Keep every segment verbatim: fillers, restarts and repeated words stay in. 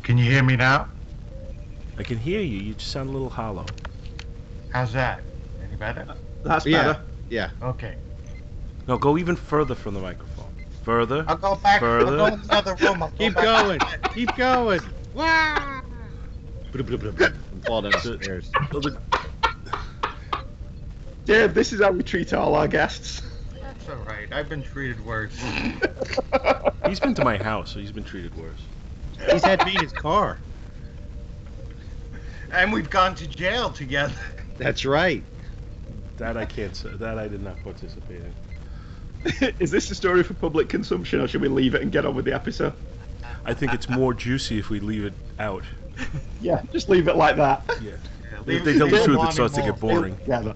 Can you hear me now? I can hear you. You just sound a little hollow. How's that? Any better? That's Yeah. better. Yeah. Okay. No, go even further from the microphone. Further. I'll go back. Further. I'll go in the other room. I'll go Keep back. going. Keep going. Wow. Fall down the stairs. Well, the- Dave, this is how we treat all our guests. That's all right. I've been treated worse. he's been to my house, so he's been treated worse. He's had me in his car. And we've gone to jail together. That's right. That I can't say. That I did not participate in. Is this a story for public consumption, or should we leave it and get on with the episode? I think it's more juicy if we leave it out. Yeah, just leave it like that. Yeah. Yeah, If leave- they tell the leave truth, it wanting starts to more. get boring. Together.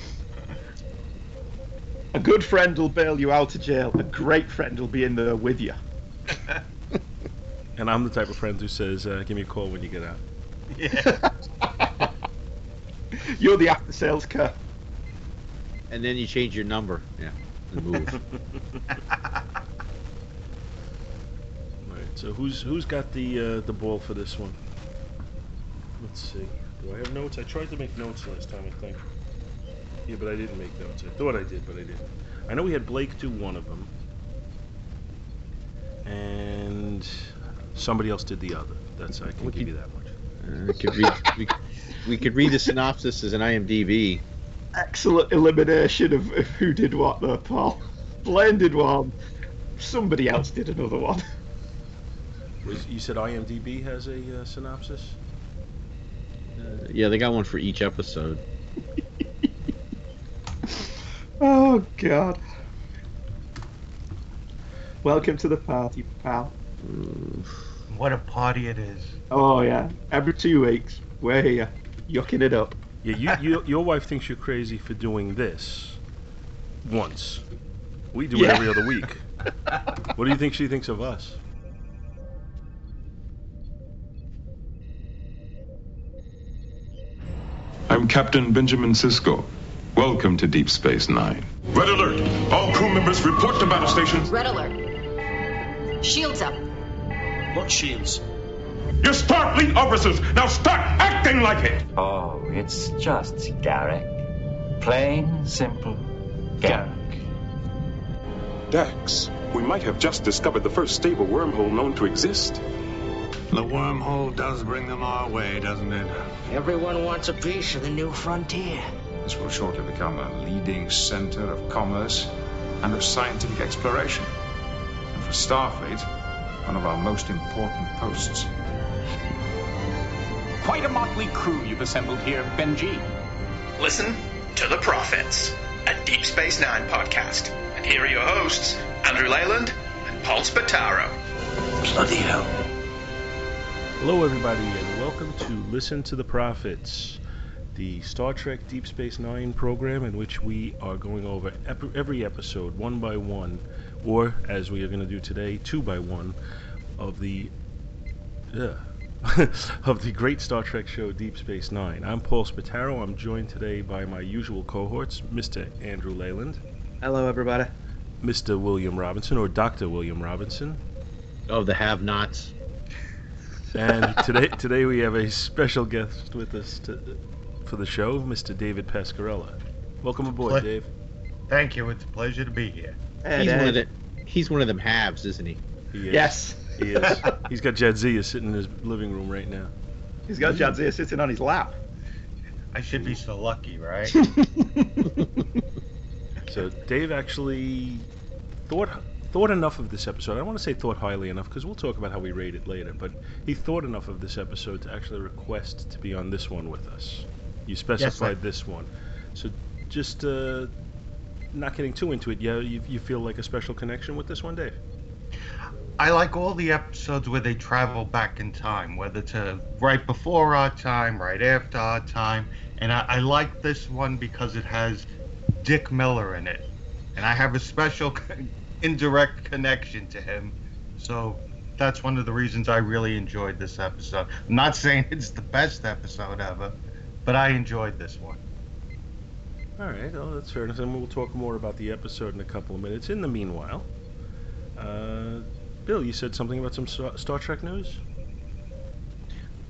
A good friend will bail you out of jail. A great friend will be in there with you. And I'm the type of friend who says, uh, "Give me a call when you get out." Yeah. You're the after-sales car. And then you change your number. Yeah. And move. Right. So who's who's got the uh, the ball for this one? Let's see. Do I have notes? I tried to make notes last time, I think. Yeah, but I didn't make notes. I thought I did, but I didn't. I know we had Blake do one of them, and somebody else did the other. That's I can We give could- you that much. Uh, we could read. We, we could read the synopsis as an I M D B. Excellent elimination of, of who did what there, Paul. Blaine did one. Somebody else did another one. Was, you said IMDb has a uh, synopsis? Uh, yeah, they got one for each episode. Oh, God. Welcome to the party, pal. What a party it is. Oh, yeah. Every two weeks, we're here, yucking it up. Yeah, you, you your wife thinks you're crazy for doing this once. We do it Yeah. every other week. What do you think she thinks of us? I'm Captain Benjamin Sisko. Welcome to Deep Space Nine. Red alert! All crew members report to battle stations. Red alert. Shields up. What shields? You're Starfleet officers! Now start acting like it! Oh, it's just Garrick. Plain, simple Garrick. Dax, we might have just discovered the first stable wormhole known to exist. The wormhole does bring them our way, doesn't it? Everyone wants a piece of the new frontier. This will shortly become a leading center of commerce and of scientific exploration. And for Starfleet, one of our most important posts. Quite a motley crew you've assembled here, Benji. Listen to The Prophets, a Deep Space Nine podcast. And here are your hosts, Andrew Leyland and Paul Spataro. Bloody hell. Hello, everybody, and welcome to Listen to the Prophets, the Star Trek Deep Space Nine program in which we are going over ep- every episode one by one, or as we are going to do today, two by one, of the uh, of the great Star Trek show Deep Space Nine. I'm Paul Spataro. I'm joined today by my usual cohorts, Mister Andrew Leyland. Hello, everybody. Mister William Robinson, or Doctor William Robinson. Oh, the have-nots. And today, today we have a special guest with us to, for the show, Mister David Pascarella. Welcome aboard, Ple- Dave. Thank you. It's a pleasure to be here. He's one of the, he's one of them haves, isn't he? He is. Yes. He is. He's got Jadzia sitting in his living room right now. He's got Jadzia sitting on his lap. I should be so lucky, right? So Dave actually thought thought enough of this episode. I don't want to say thought highly enough because we'll talk about how we rate it later. But he thought enough of this episode to actually request to be on this one with us. You specified sir. this one, so just uh, not getting too into it. Yeah, you, you feel like a special connection with this one, Dave? I like all the episodes where they travel back in time, whether to right before our time, right after our time. And I, I like this one because it has Dick Miller in it. And I have a special indirect connection to him. So that's one of the reasons I really enjoyed this episode. I'm not saying it's the best episode ever, but I enjoyed this one. All right, well, that's fair enough. And we'll talk more about the episode in a couple of minutes. In the meanwhile, uh, Bill, you said something about some Star Trek news?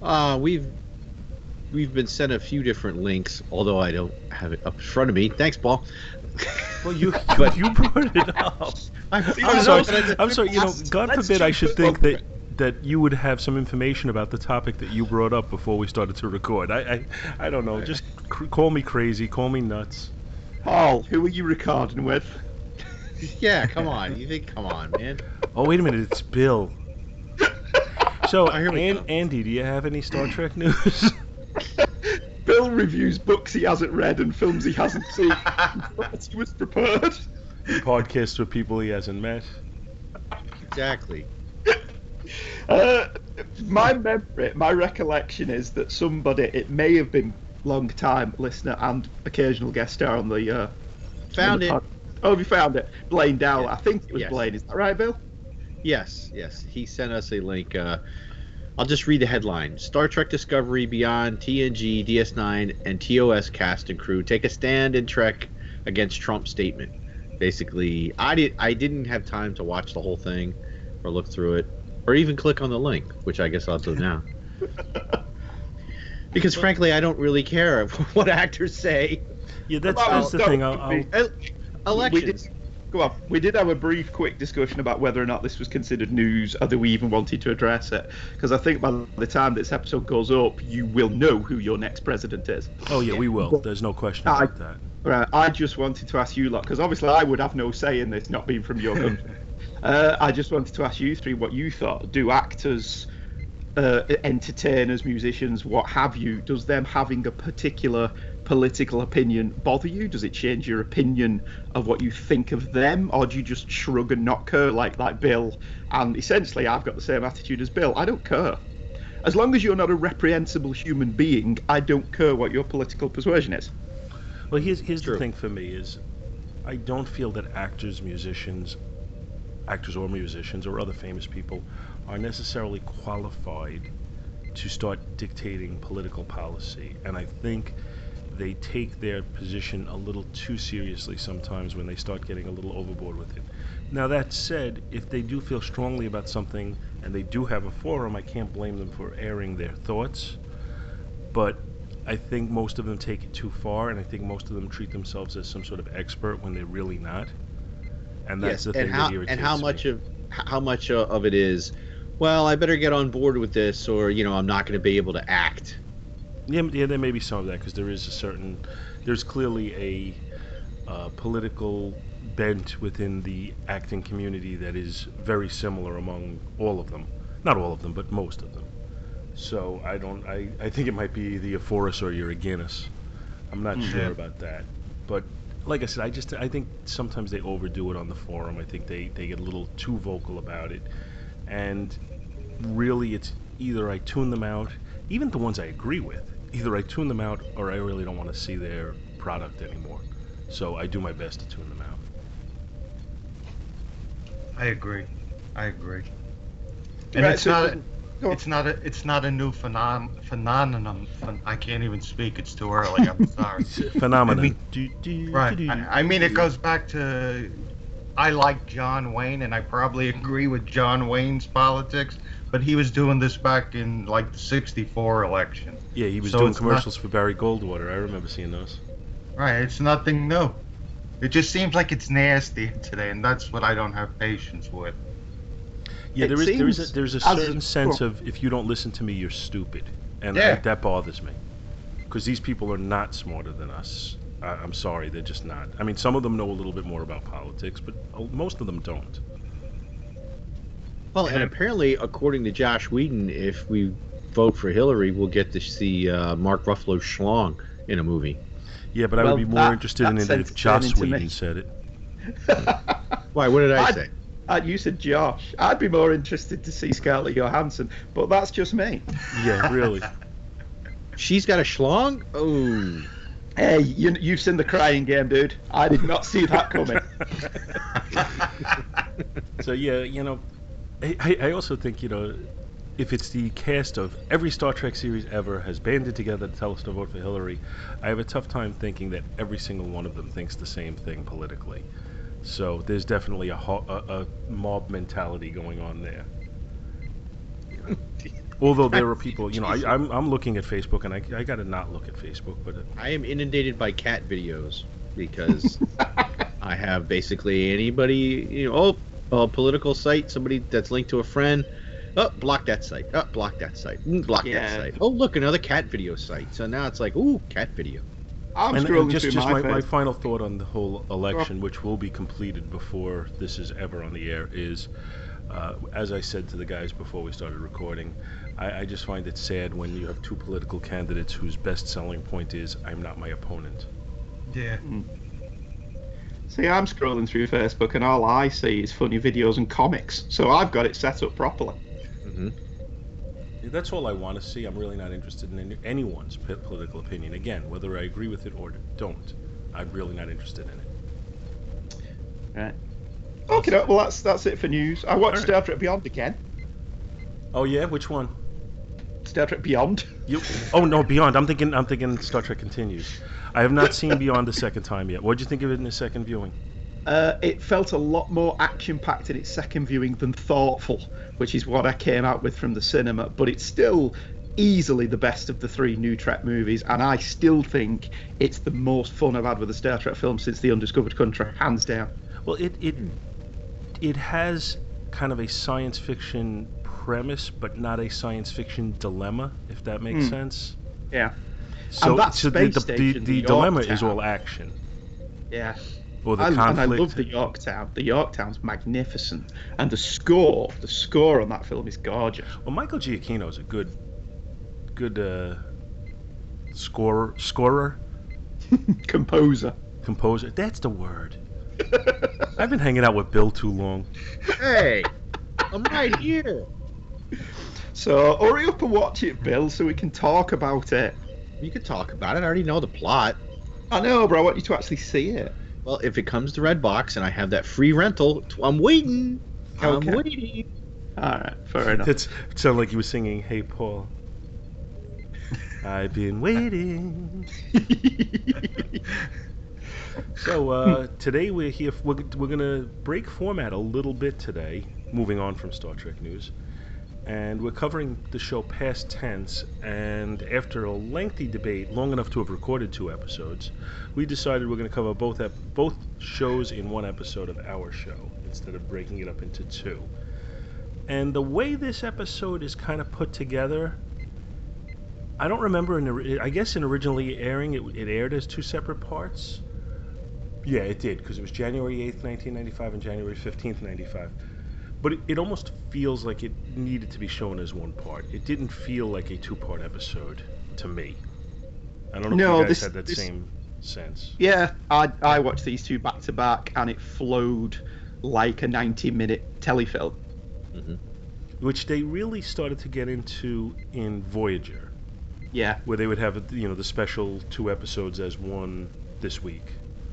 Uh, we've we've been sent a few different links, although I don't have it up in front of me. Thanks, Paul. Well, you but you brought it up. I'm, I'm sorry. I'm sorry. You know, God forbid I should think that that you would have some information about the topic that you brought up before we started to record. I I, I don't know. Just cr- call me crazy. Call me nuts. Paul, who were you recording with? Yeah, come on. You think? Come on, man. Oh, wait a minute. It's Bill. So, Oh, here we An- go. Andy, do you have any Star Trek news? Bill reviews books he hasn't read and films he hasn't seen. He was prepared. Podcasts with people he hasn't met. Exactly. Uh, my memory, my recollection is that somebody, it may have been long-time listener and occasional guest star on the. Uh, Found on the it. pod- Oh, have you found it? Blaine Dowell. Yeah. I think it was Yes. Blaine. Is that right, Bill? Yes, yes. He sent us a link. Uh, I'll just read the headline. Star Trek Discovery Beyond, T N G, D S nine, and T O S cast and crew take a stand in Trek against Trump's statement. Basically, I, did, I didn't have time to watch the whole thing or look through it or even click on the link, which I guess I'll do now. Because frankly, I don't really care what actors say. Yeah, that's, Well, that's the that thing. would I'll, be- I'll, Elections. We did, go on. We did have a brief, quick discussion about whether or not this was considered news, or that we even wanted to address it. Because I think by the time this episode goes up, you will know who your next president is. oh, yeah, we will. There's no question I- about that. Right. I just wanted to ask you lot, because obviously I would have no say in this, not being from your country. uh, I just wanted to ask you three what you thought. Do actors, uh, entertainers, musicians, what have you, does them having a particular political opinion bother you? Does it change your opinion of what you think of them, or do you just shrug and not care like like Bill? And essentially, I've got the same attitude as Bill. I don't care. As long as you're not a reprehensible human being, I don't care what your political persuasion is. Well, here's here's True. the thing for me is, I don't feel that actors, musicians, actors or musicians or other famous people are necessarily qualified to start dictating political policy. And I think they take their position a little too seriously sometimes when they start getting a little overboard with it. Now, that said, if they do feel strongly about something and they do have a forum, I can't blame them for airing their thoughts. But I think most of them take it too far, and I think most of them treat themselves as some sort of expert when they're really not. And that's Yes, the thing and how that irritates and how me. much of how much uh, of it is, well, I better get on board with this, or you know, I'm not going to be able to act. Yeah, yeah, there may be some of that because there is a certain, there's clearly a uh, political bent within the acting community that is very similar among all of them. Not all of them, but most of them. So I don't, I, I think it might be either you're for us or you're against us. I'm not Mm. sure Yeah. about that. But like I said, I just, I think sometimes they overdo it on the forum. I think they, they get a little too vocal about it. And really it's either I tune them out, even the ones I agree with, either I tune them out or I really don't want to see their product anymore. So I do my best to tune them out. I agree. I agree. And Right, it's so- not. A, go on. it's not a. It's not a new phenom- phenomenon. Phen- I can't even speak. It's too early. I'm sorry. Phenomenon. I mean- Do, do, Right. do, do. I, I mean, it goes back to. I like John Wayne, and I probably agree with John Wayne's politics, but he was doing this back in like the sixty-four election. Yeah, he was So doing it's not- commercials for Barry Goldwater. I remember seeing those. Right. It's nothing new. It just seems like it's nasty today, and that's what I don't have patience with. Yeah, It there is there is a, seems there's a as certain a- sense of if you don't listen to me, you're stupid, and Yeah. I, that bothers me, because these people are not smarter than us. I, I'm sorry, they're just not. I mean, some of them know a little bit more about politics, but uh, most of them don't. Well, and apparently, according to Josh Whedon, if we vote for Hillary, we'll get to see uh, Mark Ruffalo schlong in a movie. Yeah, but I Well, would be more that- interested in that's it if Joss entertaining to Whedon me. said it. Why? What did I I'd- say? Uh, you said Josh. I'd be more interested to see Scarlett Johansson, but that's just me. Yeah, really. She's got a schlong? Oh. Hey, you, you've seen the Crying Game, dude. I did not see that coming. So yeah, you know, I, I I also think, you know, if it's the cast of every Star Trek series ever has banded together to tell us to vote for Hillary, I have a tough time thinking that every single one of them thinks the same thing politically. So there's definitely a, ho- a, a mob mentality going on there. Although there are people, you know, I, I'm I'm looking at Facebook, and I I gotta not look at Facebook, but it, I am inundated by cat videos because I have basically anybody, you know, oh, a political site, somebody that's linked to a friend. Oh, block that site. Oh, block that site. Mm, block Yeah. that site. Oh, look, another cat video site. So now it's like, ooh, cat video. I'm and, scrolling and just through just my, my, my face. final thought on the whole election, which will be completed before this is ever on the air, is, uh, as I said to the guys before we started recording, I, I just find it sad when you have two political candidates whose best selling point is "I'm not my opponent." Yeah. See, I'm scrolling through Facebook, and all I see is funny videos and comics. So I've got it set up properly. Mm-hmm. That's all I want to see. I'm really not interested in any, anyone's p- political opinion. Again, whether I agree with it or don't, I'm really not interested in it. Right. Okay, well that's that's it for news. I watched All right. Star Trek Beyond again. Oh yeah, which one? Star Trek Beyond. You? Oh no, Beyond. I'm thinking. I'm thinking Star Trek Continues. I have not seen Beyond the second time yet. What did you think of it in the second viewing? Uh, it felt a lot more action-packed in its second viewing than thoughtful, which is what I came out with from the cinema. But it's still easily the best of the three new Trek movies, and I still think it's the most fun I've had with a Star Trek film since The Undiscovered Country, hands down. Well, it it it has kind of a science fiction premise, but not a science fiction dilemma, if that makes Mm. sense. Yeah. So, And that so the, space the, the, station, the the dilemma is Yorktown. all action. Yeah. Or the I, conflict. and I love the Yorktown. The Yorktown's magnificent, and the score, the score on that film is gorgeous. Well, Michael Giacchino is a good, good uh, scorer, scorer, Composer. composer. That's the word. I've been hanging out with Bill too long. Hey, I'm right here. So hurry up and watch it, Bill, so we can talk about it. You could talk about it. I already know the plot. I know, but I want you to actually see it. Well, if it comes to Redbox and I have that free rental, I'm waiting. I'm Okay. waiting. All right, fair enough. It's, it sounded like you were singing "Hey Paul." I've been waiting. So uh, today we're here. We're, we're gonna break format a little bit today, moving on from Star Trek news, and we're covering the show past tense. And after a lengthy debate, long enough to have recorded two episodes, we decided we're gonna cover both ep- both shows in one episode of our show instead of breaking it up into two. And the way this episode is kind of put together, I don't remember. In the, I guess in originally airing, it, it aired as two separate parts. Yeah, it did, because it was January eighth, nineteen ninety-five and January fifteenth, ninety-five. But it, it almost feels like it needed to be shown as one part. It didn't feel like a two-part episode to me. I don't know No, if you guys this- had that this- same sense. Yeah, I I watched these two back to back, and it flowed like a ninety-minute telefilm. Mm-hmm. Which they really started to get into in Voyager. Yeah. Where they would have, you know, the special two episodes as one this week.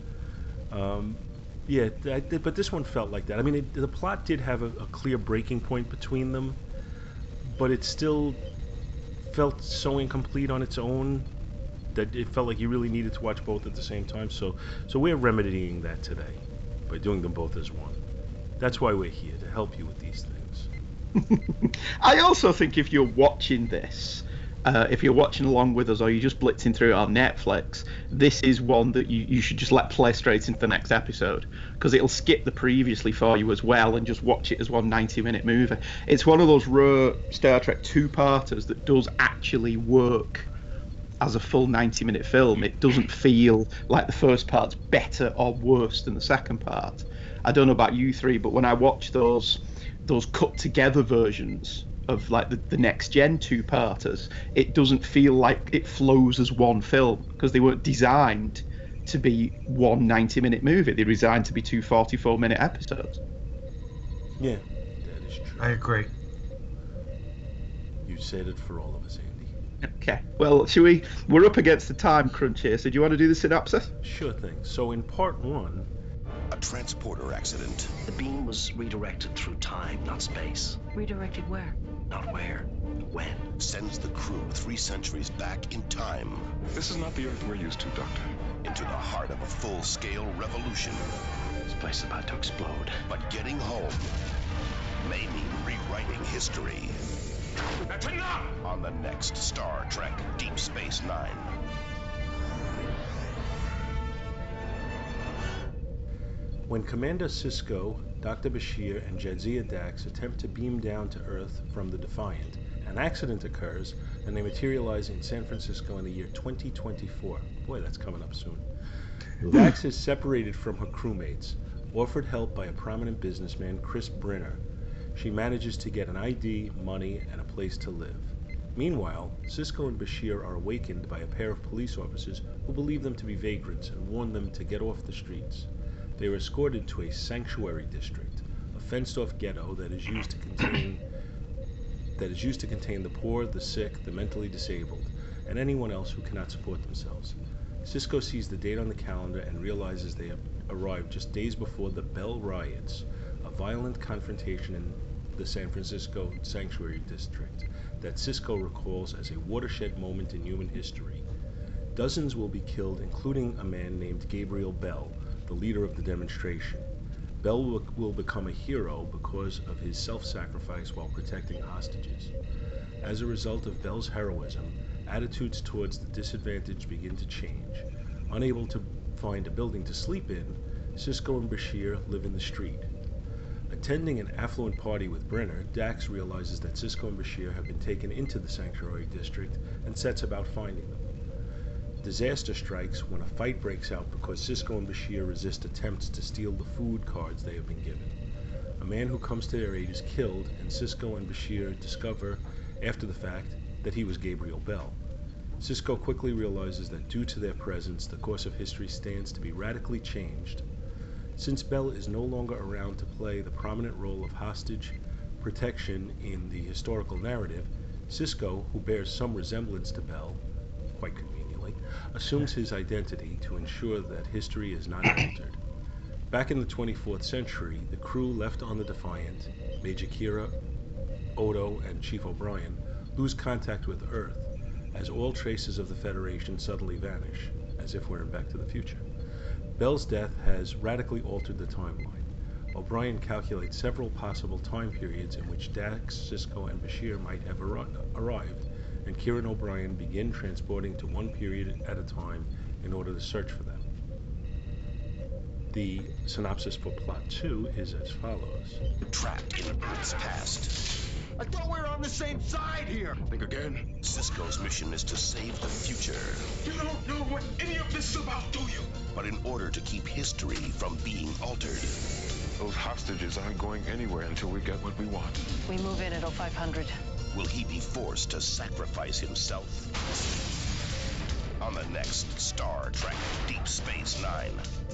Um, yeah, I, but this one felt like that. I mean, it, the plot did have a, a clear breaking point between them, but it still felt so incomplete on its own that it felt like you really needed to watch both at the same time. So, so we're remedying that today by doing them both as one. That's why we're here, to help you with these things. I also think if you're watching this, uh, if you're watching along with us or you're just blitzing through it on Netflix, this is one that you, you should just let play straight into the next episode, because it'll skip the previously for you as well and just watch it as one ninety-minute movie. It's one of those rare Star Trek two-parters that does actually work as a full ninety-minute film. It doesn't feel like the first part's better or worse than the second part. I don't know about you three, but when I watch those those cut together versions of like the, the next gen two-parters, it doesn't feel like it flows as one film, because they weren't designed to be one ninety-minute movie. They're designed to be two forty-four minute episodes. Yeah, that is true. I agree. You said it for all of us, Andy. Okay, well, should we? We're up against the time crunch here, so do you want to do the synopsis? Sure thing. So in part one, a transporter accident. The beam was redirected through time, not space. Redirected where? Not where, when. Sends the crew three centuries back in time. This is not the Earth we're used to, Doctor. Into the heart of a full-scale revolution. This place is about to explode. But getting home may mean rewriting history. That's enough! On the next Star Trek Deep Space Nine. When Commander Sisko, Doctor Bashir, and Jadzia Dax attempt to beam down to Earth from the Defiant, an accident occurs, and they materialize in San Francisco in the year twenty twenty-four. Boy, that's coming up soon. Dax is separated from her crewmates, offered help by a prominent businessman, Chris Brenner. She manages to get an I D, money, and a place to live. Meanwhile, Sisko and Bashir are awakened by a pair of police officers who believe them to be vagrants and warn them to get off the streets. They are escorted to a sanctuary district, a fenced-off ghetto that is used to contain that is used to contain the poor, the sick, the mentally disabled, and anyone else who cannot support themselves. Sisko sees the date on the calendar and realizes they have arrived just days before the Bell Riots, a violent confrontation in the San Francisco Sanctuary District that Sisko recalls as a watershed moment in human history. Dozens will be killed, including a man named Gabriel Bell, the leader of the demonstration. Bell will, will become a hero because of his self-sacrifice while protecting hostages. As a result of Bell's heroism, attitudes towards the disadvantaged begin to change. Unable to find a building to sleep in, Sisko and Bashir live in the street. Attending an affluent party with Brenner, Dax realizes that Sisko and Bashir have been taken into the Sanctuary District and sets about finding them. Disaster strikes when a fight breaks out because Sisko and Bashir resist attempts to steal the food cards they have been given. A man who comes to their aid is killed, and Sisko and Bashir discover, after the fact, that he was Gabriel Bell. Sisko quickly realizes that due to their presence, the course of history stands to be radically changed. Since Bell is no longer around to play the prominent role of hostage protection in the historical narrative, Sisko, who bears some resemblance to Bell, quite conveniently, assumes his identity to ensure that history is not altered. Back in the twenty-fourth century, the crew left on the Defiant, Major Kira, Odo, and Chief O'Brien, lose contact with Earth, as all traces of the Federation suddenly vanish, as if we're in Back to the Future. Bell's death has radically altered the timeline. O'Brien calculates several possible time periods in which Dax, Sisko, and Bashir might have ar- arrived, and Kira and O'Brien begin transporting to one period at a time in order to search for them. The synopsis for Plot two is as follows. Trapped in Earth's past. I thought we were on the same side here. Think again. Sisko's mission is to save the future. You don't know what any of this is about, do you? But in order to keep history from being altered, Those hostages aren't going anywhere until we get what we want. We move in at oh five hundred. will he be forced to sacrifice himself? On the next Star Trek Deep Space Nine.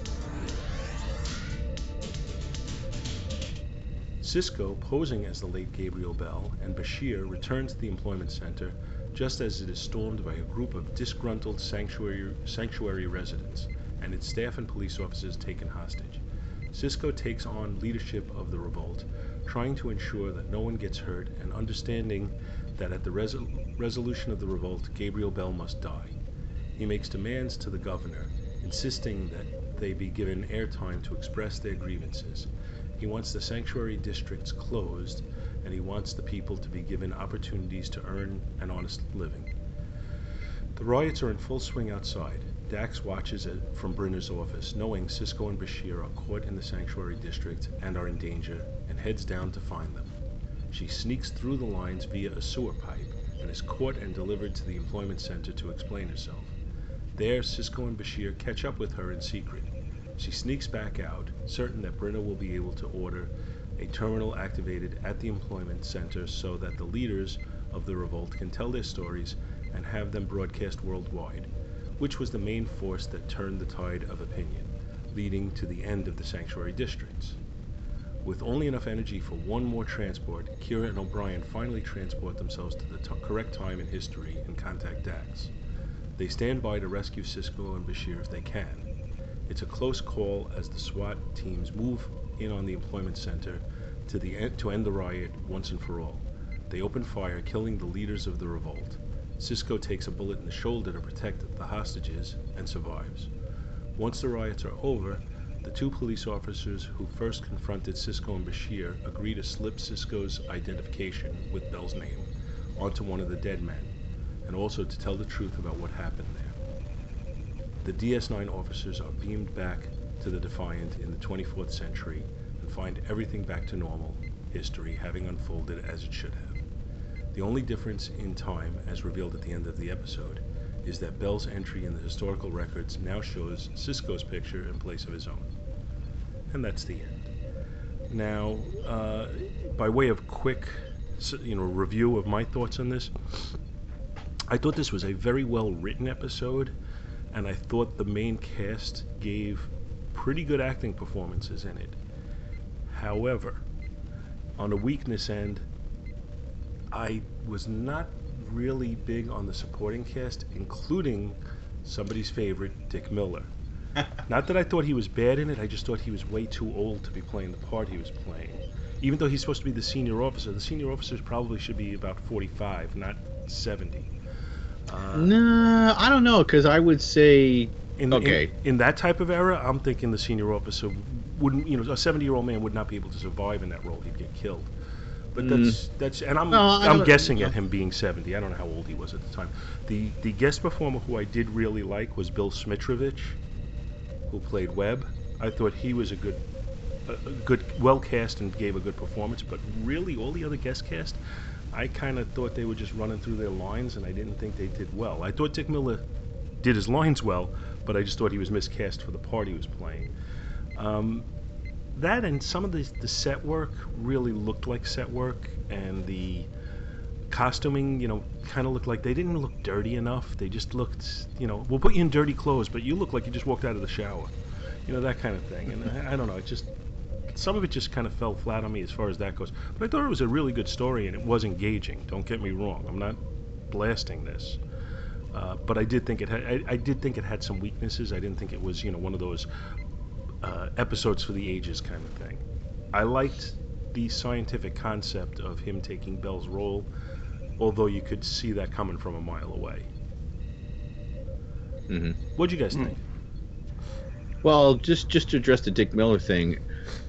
Sisko, posing as the late Gabriel Bell, and Bashir return to the employment center just as it is stormed by a group of disgruntled sanctuary, sanctuary residents, and its staff and police officers taken hostage. Sisko takes on leadership of the revolt, trying to ensure that no one gets hurt and understanding that at the resol- resolution of the revolt, Gabriel Bell must die. He makes demands to the governor, insisting that they be given airtime to express their grievances. He wants the sanctuary districts closed, and he wants the people to be given opportunities to earn an honest living. The riots are in full swing outside. Dax watches it from Brenner's office, knowing Sisko and Bashir are caught in the sanctuary district and are in danger, and heads down to find them. She sneaks through the lines via a sewer pipe and is caught and delivered to the employment center to explain herself. There, Sisko and Bashir catch up with her in secret. She sneaks back out, certain that Brenner will be able to order a terminal activated at the employment center so that the leaders of the revolt can tell their stories and have them broadcast worldwide, which was the main force that turned the tide of opinion, leading to the end of the sanctuary districts. With only enough energy for one more transport, Kira and O'Brien finally transport themselves to the t- correct time in history and contact Dax. They stand by to rescue Sisko and Bashir if they can. It's a close call as the SWAT teams move in on the employment center to, the en- to end the riot once and for all. They open fire, killing the leaders of the revolt. Sisko takes a bullet in the shoulder to protect the hostages and survives. Once the riots are over, the two police officers who first confronted Sisko and Bashir agree to slip Sisko's identification with Bell's name, onto one of the dead men, and also to tell the truth about what happened there. The D S nine officers are beamed back to the Defiant in the twenty-fourth century and find everything back to normal history having unfolded as it should have. The only difference in time, as revealed at the end of the episode, is that Bell's entry in the historical records now shows Sisko's picture in place of his own. And that's the end. Now, uh, by way of quick, you know, review of my thoughts on this, I thought this was a very well written episode, and I thought the main cast gave pretty good acting performances in it. However, on a weakness end, I was not really big on the supporting cast, including somebody's favorite, Dick Miller. Not that I thought he was bad in it, I just thought he was way too old to be playing the part he was playing. Even though he's supposed to be the senior officer, the senior officers probably should be about forty-five, not seventy. Uh, nah, I don't know, because I would say, in, okay. In, in that type of era, I'm thinking the senior officer wouldn't, you know, a seventy-year-old man would not be able to survive in that role. He'd get killed. But that's mm. that's, and I'm no, I'm guessing at him being seventy. I don't know how old he was at the time. The the guest performer who I did really like was Bill Smitrovich, who played Webb. I thought he was a good, a, a good, well cast and gave a good performance. But really, all the other guest cast, I kind of thought they were just running through their lines, and I didn't think they did well. I thought Dick Miller did his lines well, but I just thought he was miscast for the part he was playing. Um, That and some of the, the set work really looked like set work, and the costuming, you know, kind of looked like they didn't look dirty enough. They just looked, you know, we'll put you in dirty clothes, but you look like you just walked out of the shower. You know, that kind of thing. And I, I don't know, it just, some of it just kind of fell flat on me as far as that goes. But I thought it was a really good story, and it was engaging. Don't get me wrong. I'm not blasting this. Uh, but I did think it had, I, I did think it had some weaknesses. I didn't think it was, you know, one of those Uh, episodes for the ages kind of thing. I liked the scientific concept of him taking Bell's role, although you could see that coming from a mile away. Mm-hmm. What'd you guys mm. think? Well, just just to address the Dick Miller thing,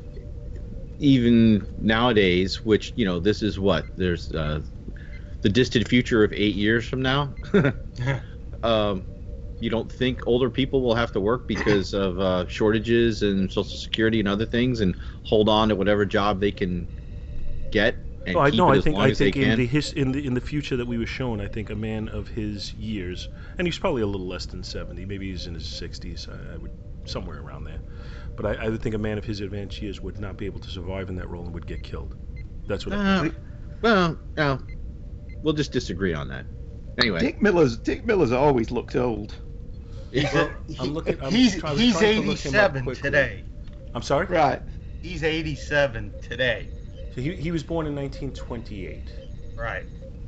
even nowadays, which, you know, this is what, there's uh, the distant future of eight years from now. um, You don't think older people will have to work because of uh, shortages and Social Security and other things, and hold on to whatever job they can get and oh, I, keep no, it I as think long I as they think in can? the his in the in the future that we were shown, I think a man of his years, and he's probably a little less than seventy, maybe he's in his sixties, I, I would somewhere around there. But I, I would think a man of his advanced years would not be able to survive in that role and would get killed. That's what uh, I think. Well, no, we'll just disagree on that. Anyway, Dick Miller's Dick Miller's always looked old. Well, I'm looking, I'm he's trying, he's trying to look him up eighty-seven today. I'm sorry? Right. He's eighty-seven today. So he he was born in nineteen twenty-eight. Right.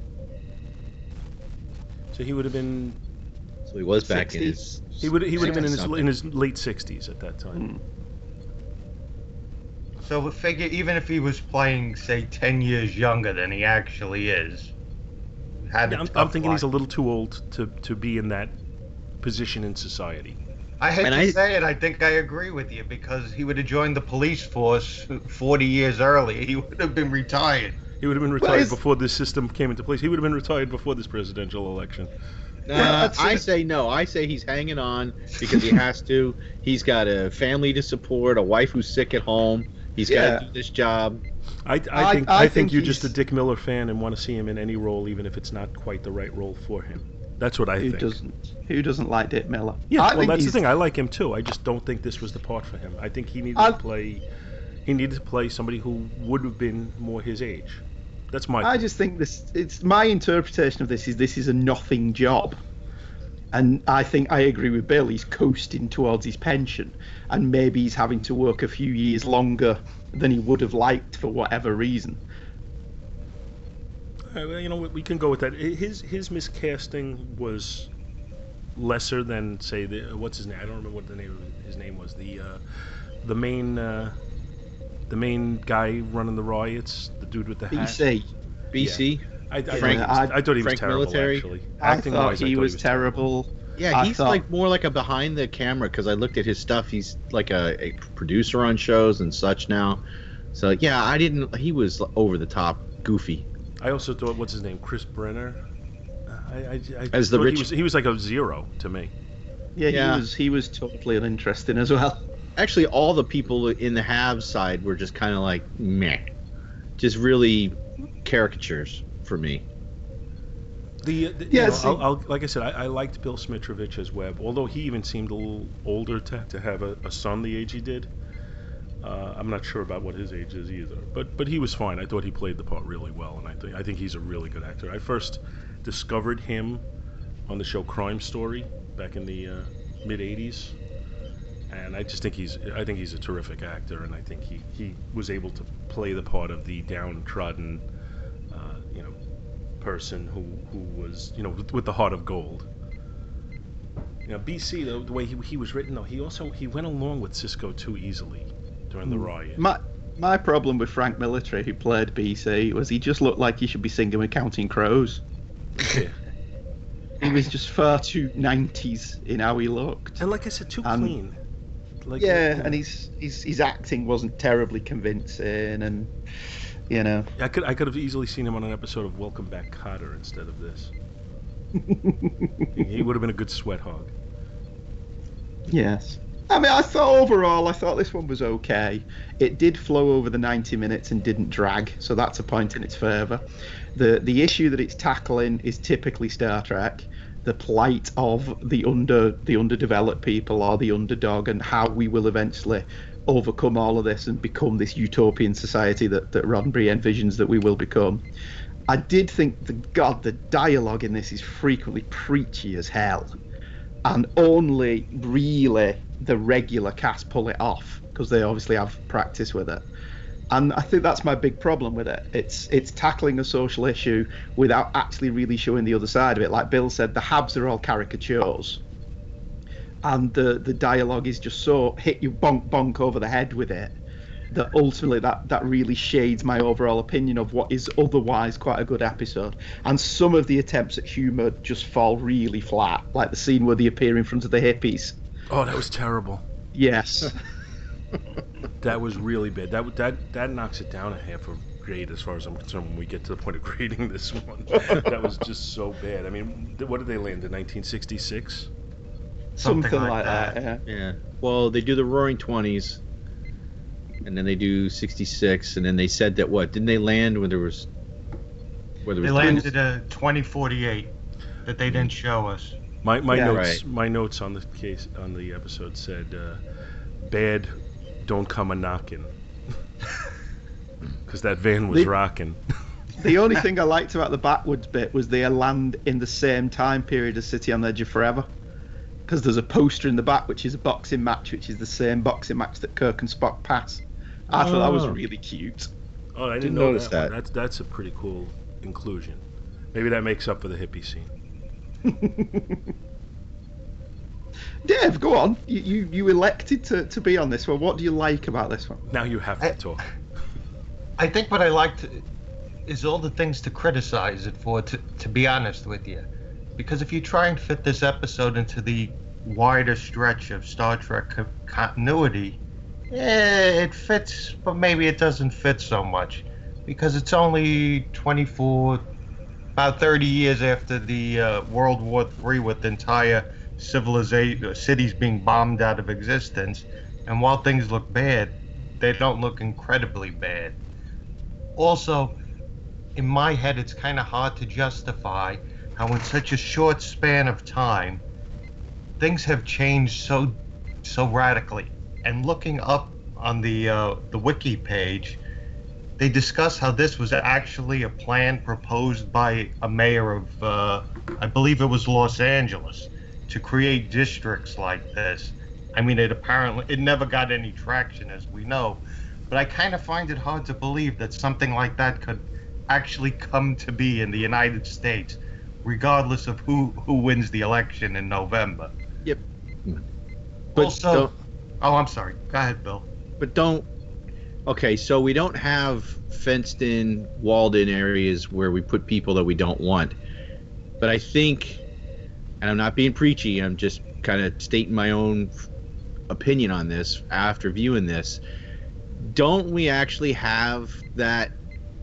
So he would have been. So he was back sixty. in his. He would he would have been in his something. in his late sixties at that time. Mm. So we figure even if he was playing, say, ten years younger than he actually is, had Yeah, a I'm, tough I'm thinking life. he's a little too old to to be in that position in society. I hate And to I- say it, I think I agree with you, because he would have joined the police force forty years earlier. He would have been retired. He would have been Well, retired it's- before this system came into place. He would have been retired before this presidential election. Nah, that's- I say no. I say he's hanging on because he has to. He's got a family to support, a wife who's sick at home. He's Yeah. got to do this job. I, I, I- think I I, think, think you're just a he's- Dick Miller fan and want to see him in any role, even if it's not quite the right role for him. That's what I Who think. doesn't Who doesn't like Dick Miller? Yeah, I well, think that's the he's- thing. I like him too. I just don't think this was the part for him. I think he needed I- to play. He needed to play somebody who would have been more his age. That's my. I just think this. It's my interpretation of this is this is a nothing job, and I think I agree with Bill. He's coasting towards his pension, and maybe he's having to work a few years longer than he would have liked for whatever reason. Uh, well, you know, we, we can go with that. His his miscasting was lesser than, say, the what's his name? I don't remember what the name of his name was. The uh, the main uh, the main guy running the riots, the dude with the hat. B C. B C. I, I, Frank- I, I thought he was Frank terrible. Military. Actually, I acting thought wise, he, I thought was terrible. Yeah, I he's thought- like more like a behind the camera because I looked at his stuff. He's like a, a producer on shows and such now. So yeah, I didn't. He was over the top, goofy. I also thought, what's his name, Chris Brenner. I, I, I As the thought rich- he was, he was like a zero to me. Yeah, Yeah. he was he was totally uninteresting as well. Actually, all the people in the Habs side were just kind of like meh, just really caricatures for me. The, the Yeah, you know, see- I'll, I'll, like I said, I, I liked Bill Smitrovich as Webb, although he even seemed a little older to, to have a, a son the age he did. Uh, I'm not sure about what his age is either, but but he was fine. I thought he played the part really well, and I think I think he's a really good actor. I first discovered him on the show Crime Story back in the uh, mid eighties, and I just think he's I think he's a terrific actor, and I think he, he was able to play the part of the downtrodden, uh, you know, person who, who was, you know, with, with the heart of gold. You know, B C, the, the way he, he was written, though, he also he went along with Sisko too easily during the riot. My my problem with Frank Military, who played B C, was he just looked like he should be singing with Counting Crows. Yeah. He was just far too nineties in how he looked. And like I said, too And- clean. Like, yeah, you know, and his, his his acting wasn't terribly convincing, and you know. I could I could have easily seen him on an episode of Welcome Back, Kotter instead of this. he, he would have been a good sweat hog. Yes. I mean, I thought overall, I thought this one was okay. It did flow over the ninety minutes and didn't drag, so that's a point in its favour. The the issue that it's tackling is typically Star Trek, the plight of the under the underdeveloped people or the underdog, and how we will eventually overcome all of this and become this utopian society that, that Roddenberry envisions that we will become. I did think, the God, the dialogue in this is frequently preachy as hell. And only really the regular cast pull it off, because they obviously have practice with it. And I think that's my big problem with it. It's it's tackling a social issue without actually really showing the other side of it. Like Bill said, the Habs are all caricatures. And the, the dialogue is just so hit you bonk bonk over the head with it that ultimately that, that really shades my overall opinion of what is otherwise quite a good episode. And some of the attempts at humour just fall really flat, like the scene where they appear in front of the hippies. Oh, that was terrible. Yes. That was really bad. That that that knocks it down a half a grade as far as I'm concerned when we get to the point of grading this one. That was just so bad. I mean, th- what did they land in nineteen sixty-six? Something, Something like, like that. that, yeah. Yeah. Well, they do the Roaring Twenties, and then they do sixty-six, and then they said that what? Didn't they land when there was? Where there was they landed at twenty forty-eight that they didn't show us. My my Yeah, notes right. my notes on the case on the episode said, uh, "Bad, don't come a knocking," because that van was The- rocking. The only thing I liked about the backwards bit was they land in the same time period as City on the Edge of Forever. Because there's a poster in the back which is a boxing match, which is the same boxing match that Kirk and Spock pass. I thought that was Oh. really cute. Oh, I didn't, Didn't know notice that. one. that. That's that's a pretty cool inclusion. Maybe that makes up for the hippie scene. Dave, go on. You, you you elected to, to be on this one. What do you like about this one? Now you have to I- talk. I think what I liked is all the things to criticize it for, to, to be honest with you. Because if you try and fit this episode into the wider stretch of Star Trek co- continuity, eh, it fits, but maybe it doesn't fit so much. Because it's only twenty-four, about thirty years after the uh, World War Three, with the entire civilization, cities being bombed out of existence. And while things look bad, they don't look incredibly bad. Also, in my head, it's kind of hard to justify how in such a short span of time, things have changed so so radically. And looking up on the uh, the wiki page, they discuss how this was actually a plan proposed by a mayor of, uh, I believe it was Los Angeles, to create districts like this. I mean, it apparently, it never got any traction, as we know. But I kind of find it hard to believe that something like that could actually come to be in the United States, regardless of who, who wins the election in November. Yep. But also, don't- oh, I'm sorry. Go ahead, Bill. But don't. Okay, so we don't have fenced-in, walled-in areas where we put people that we don't want. But I think, and I'm not being preachy, I'm just kind of stating my own opinion on this after viewing this. Don't we actually have that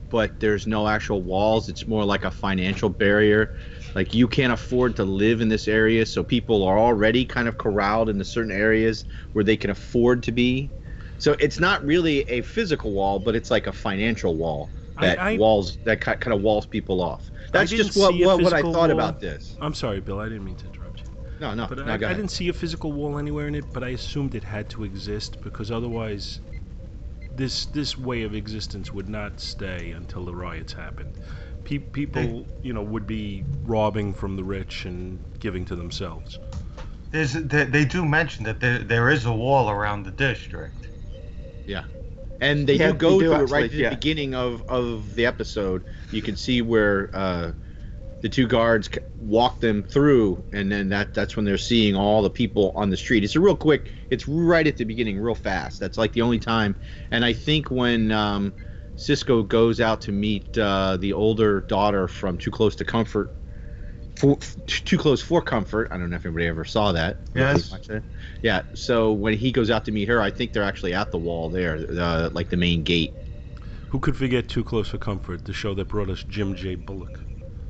but there's no actual walls. It's more like a financial barrier. Like, you can't afford to live in this area, so people are already kind of corralled into certain areas where they can afford to be. So it's not really a physical wall, but it's like a financial wall that I, I, walls that kind of walls people off. That's I didn't just what see a what, what I physical thought wall. about this. I'm sorry, Bill. I didn't mean to interrupt you. No, no, but no, I, go I ahead. didn't see a physical wall anywhere in it, but I assumed it had to exist because otherwise, this this way of existence would not stay until the riots happened. Pe- people, you know, would be robbing from the rich and giving to themselves. There's, they, they do mention that there there is a wall around the district. Yeah. And they Yeah, do go they do through actually, it right at the yeah. beginning of, of the episode. You can see where uh, the two guards c- walk them through, and then that that's when they're seeing all the people on the street. It's a real quick. It's right at the beginning, real fast. That's like the only time. And I think when um, Cisco goes out to meet uh, the older daughter from Too Close to Comfort, for, Too Close for Comfort. I don't know if anybody ever saw that. Yes. Yeah. So when he goes out to meet her, I think they're actually at the wall there, uh, like the main gate. Who could forget Too Close for Comfort, the show that brought us Jim J. Bullock?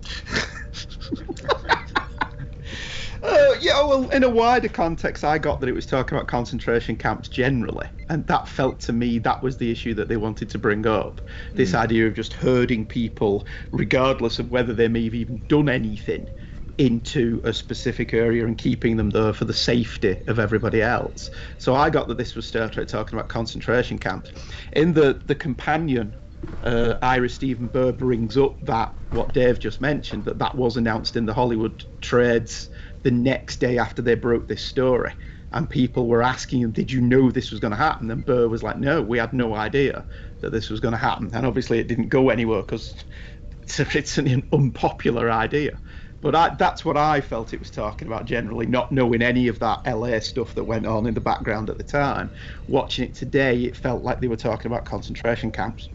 Uh, yeah, well, in a wider context, I got that it was talking about concentration camps generally, and that felt to me that was the issue that they wanted to bring up. This Mm. idea of just herding people, regardless of whether they may have even done anything, into a specific area and keeping them there for the safety of everybody else. So I got that this was Star Trek talking about concentration camps. In the, the companion, uh, Ira Stephen Burr brings up that, what Dave just mentioned, that that was announced in the Hollywood trades the next day after they broke this story, and people were asking him, did you know this was going to happen? And Burr was like, no, we had no idea that this was going to happen. And obviously it didn't go anywhere because it's, it's an unpopular idea. But I, that's what I felt it was talking about generally, not knowing any of that L A stuff that went on in the background at the time. Watching it today, it felt like they were talking about concentration camps.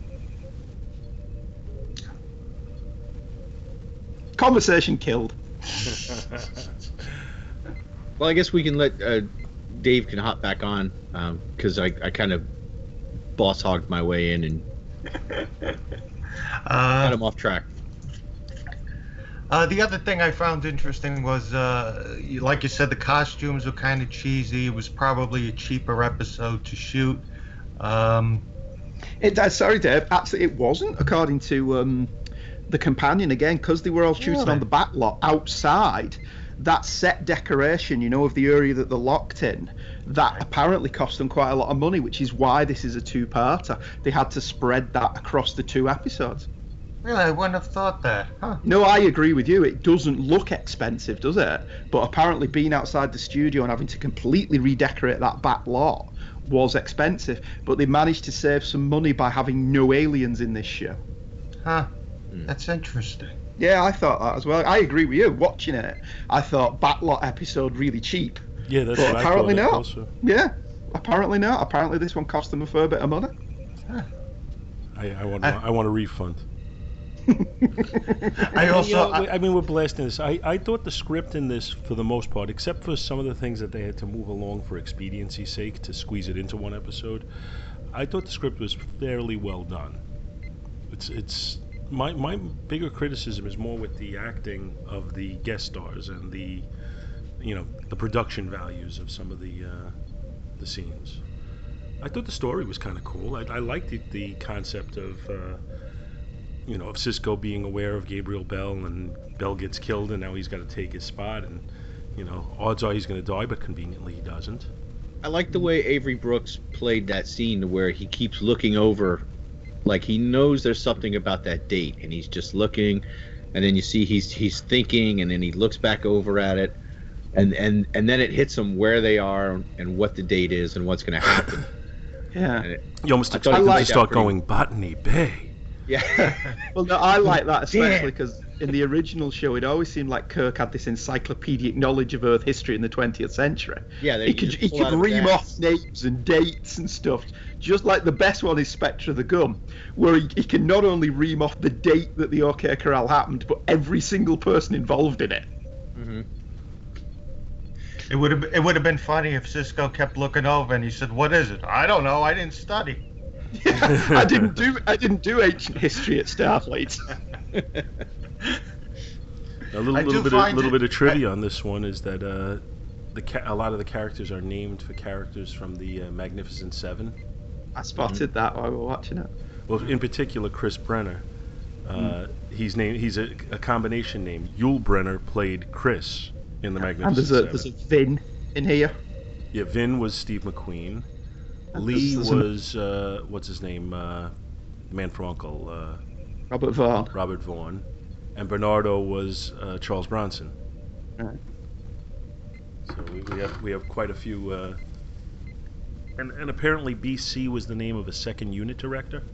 Conversation killed. Well, I guess we can let uh, Dave can hop back on because um, I, I kind of boss hogged my way in and uh, got him off track. Uh, the other thing I found interesting was, uh, you- like you said, the costumes were kind of cheesy. It was probably a cheaper episode to shoot. Um, It, uh, sorry, Dave. Actually, it wasn't, according to um, the companion again, because they were all shooting Really? on the back lot outside. That set decoration, you know, of the area that they're locked in, that apparently cost them quite a lot of money, which is why this is a two-parter. They had to spread that across the two episodes. really, I wouldn't have thought that. Huh. No, I agree with you. It doesn't look expensive, does it? But apparently being outside the studio and having to completely redecorate that back lot was expensive. But they managed to save some money by having no aliens in this show. Huh. That's interesting. Yeah, I thought that as well. I agree with you. Watching it, I thought backlot episode really cheap. Yeah, that's but what apparently I thought not. also. Yeah, apparently not. Apparently this one cost them a fair bit of money. I, I want I- I want a refund. I also, You know, I- I mean, we're blasting this. I, I thought the script in this, for the most part, except for some of the things that they had to move along for expediency's sake to squeeze it into one episode, I thought the script was fairly well done. It's it's my my bigger criticism is more with the acting of the guest stars and the, you know, the production values of some of the uh, the scenes. I thought the story was kind of cool. I, I liked the, the concept of. Uh, you know, of Cisco being aware of Gabriel Bell, and Bell gets killed, and now he's got to take his spot, and, you know, odds are he's going to die, but conveniently he doesn't. I like the way Avery Brooks played that scene where he keeps looking over, like he knows there's something about that date, and he's just looking, and then you see he's he's thinking, and then he looks back over at it, and and and then it hits him where they are and what the date is and what's going to happen. Yeah. And it, You almost I expect thought him he to did that start pretty- going, Botany Bay. Yeah. Well, no, I like that especially because in the original show, it always seemed like Kirk had this encyclopedic knowledge of Earth history in the twentieth century. Yeah, that he you could just he pull could out of his ream ass. off names and dates and stuff. Just like the best one is Spectre the Gun, where he, he can not only ream off the date that the OK Corral happened, but every single person involved in it. Mm-hmm. it would have it would have been funny if Cisco kept looking over and he said, "What is it? I don't know. I didn't study." I didn't do I didn't do ancient history at Starfleet. A little, I little do bit, of, find little it- bit of trivia on this one is that uh, the ca- a lot of the characters are named for characters from the uh, Magnificent Seven. I spotted that while we were watching it. Well, in particular, Chris Brenner. Uh, Mm. He's named. He's a, a combination name. Yul Brenner played Chris in the And Magnificent there's a Seven. there's a Vin in here. Yeah, Vin was Steve McQueen. And Lee there's- there's an- was uh, what's his name? Uh, Man from Uncle. Uh, Robert Vaughn. Robert Vaughn. And Bernardo was uh, Charles Bronson. Right. So we, we have we have quite a few. Uh, and and apparently B C was the name of a second unit director.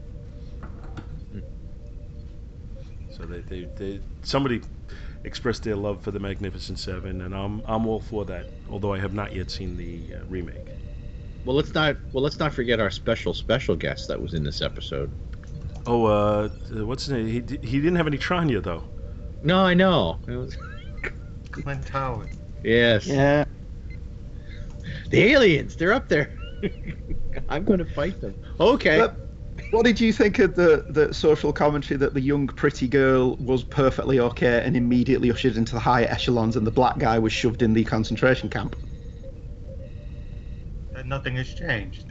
So they, they, they somebody expressed their love for the Magnificent Seven, and I'm I'm all for that. Although I have not yet seen the uh, remake. Well, let's not well let's not forget our special special guest that was in this episode. Oh, uh, what's his name? He di- he didn't have any Tranya though. No, I know. It was... Clint Howard. Yes. Yeah. The aliens, they're up there. I'm going to fight them. Okay. But what did you think of the, the social commentary that the young pretty girl was perfectly okay and immediately ushered into the higher echelons, and the black guy was shoved in the concentration camp? And nothing has changed.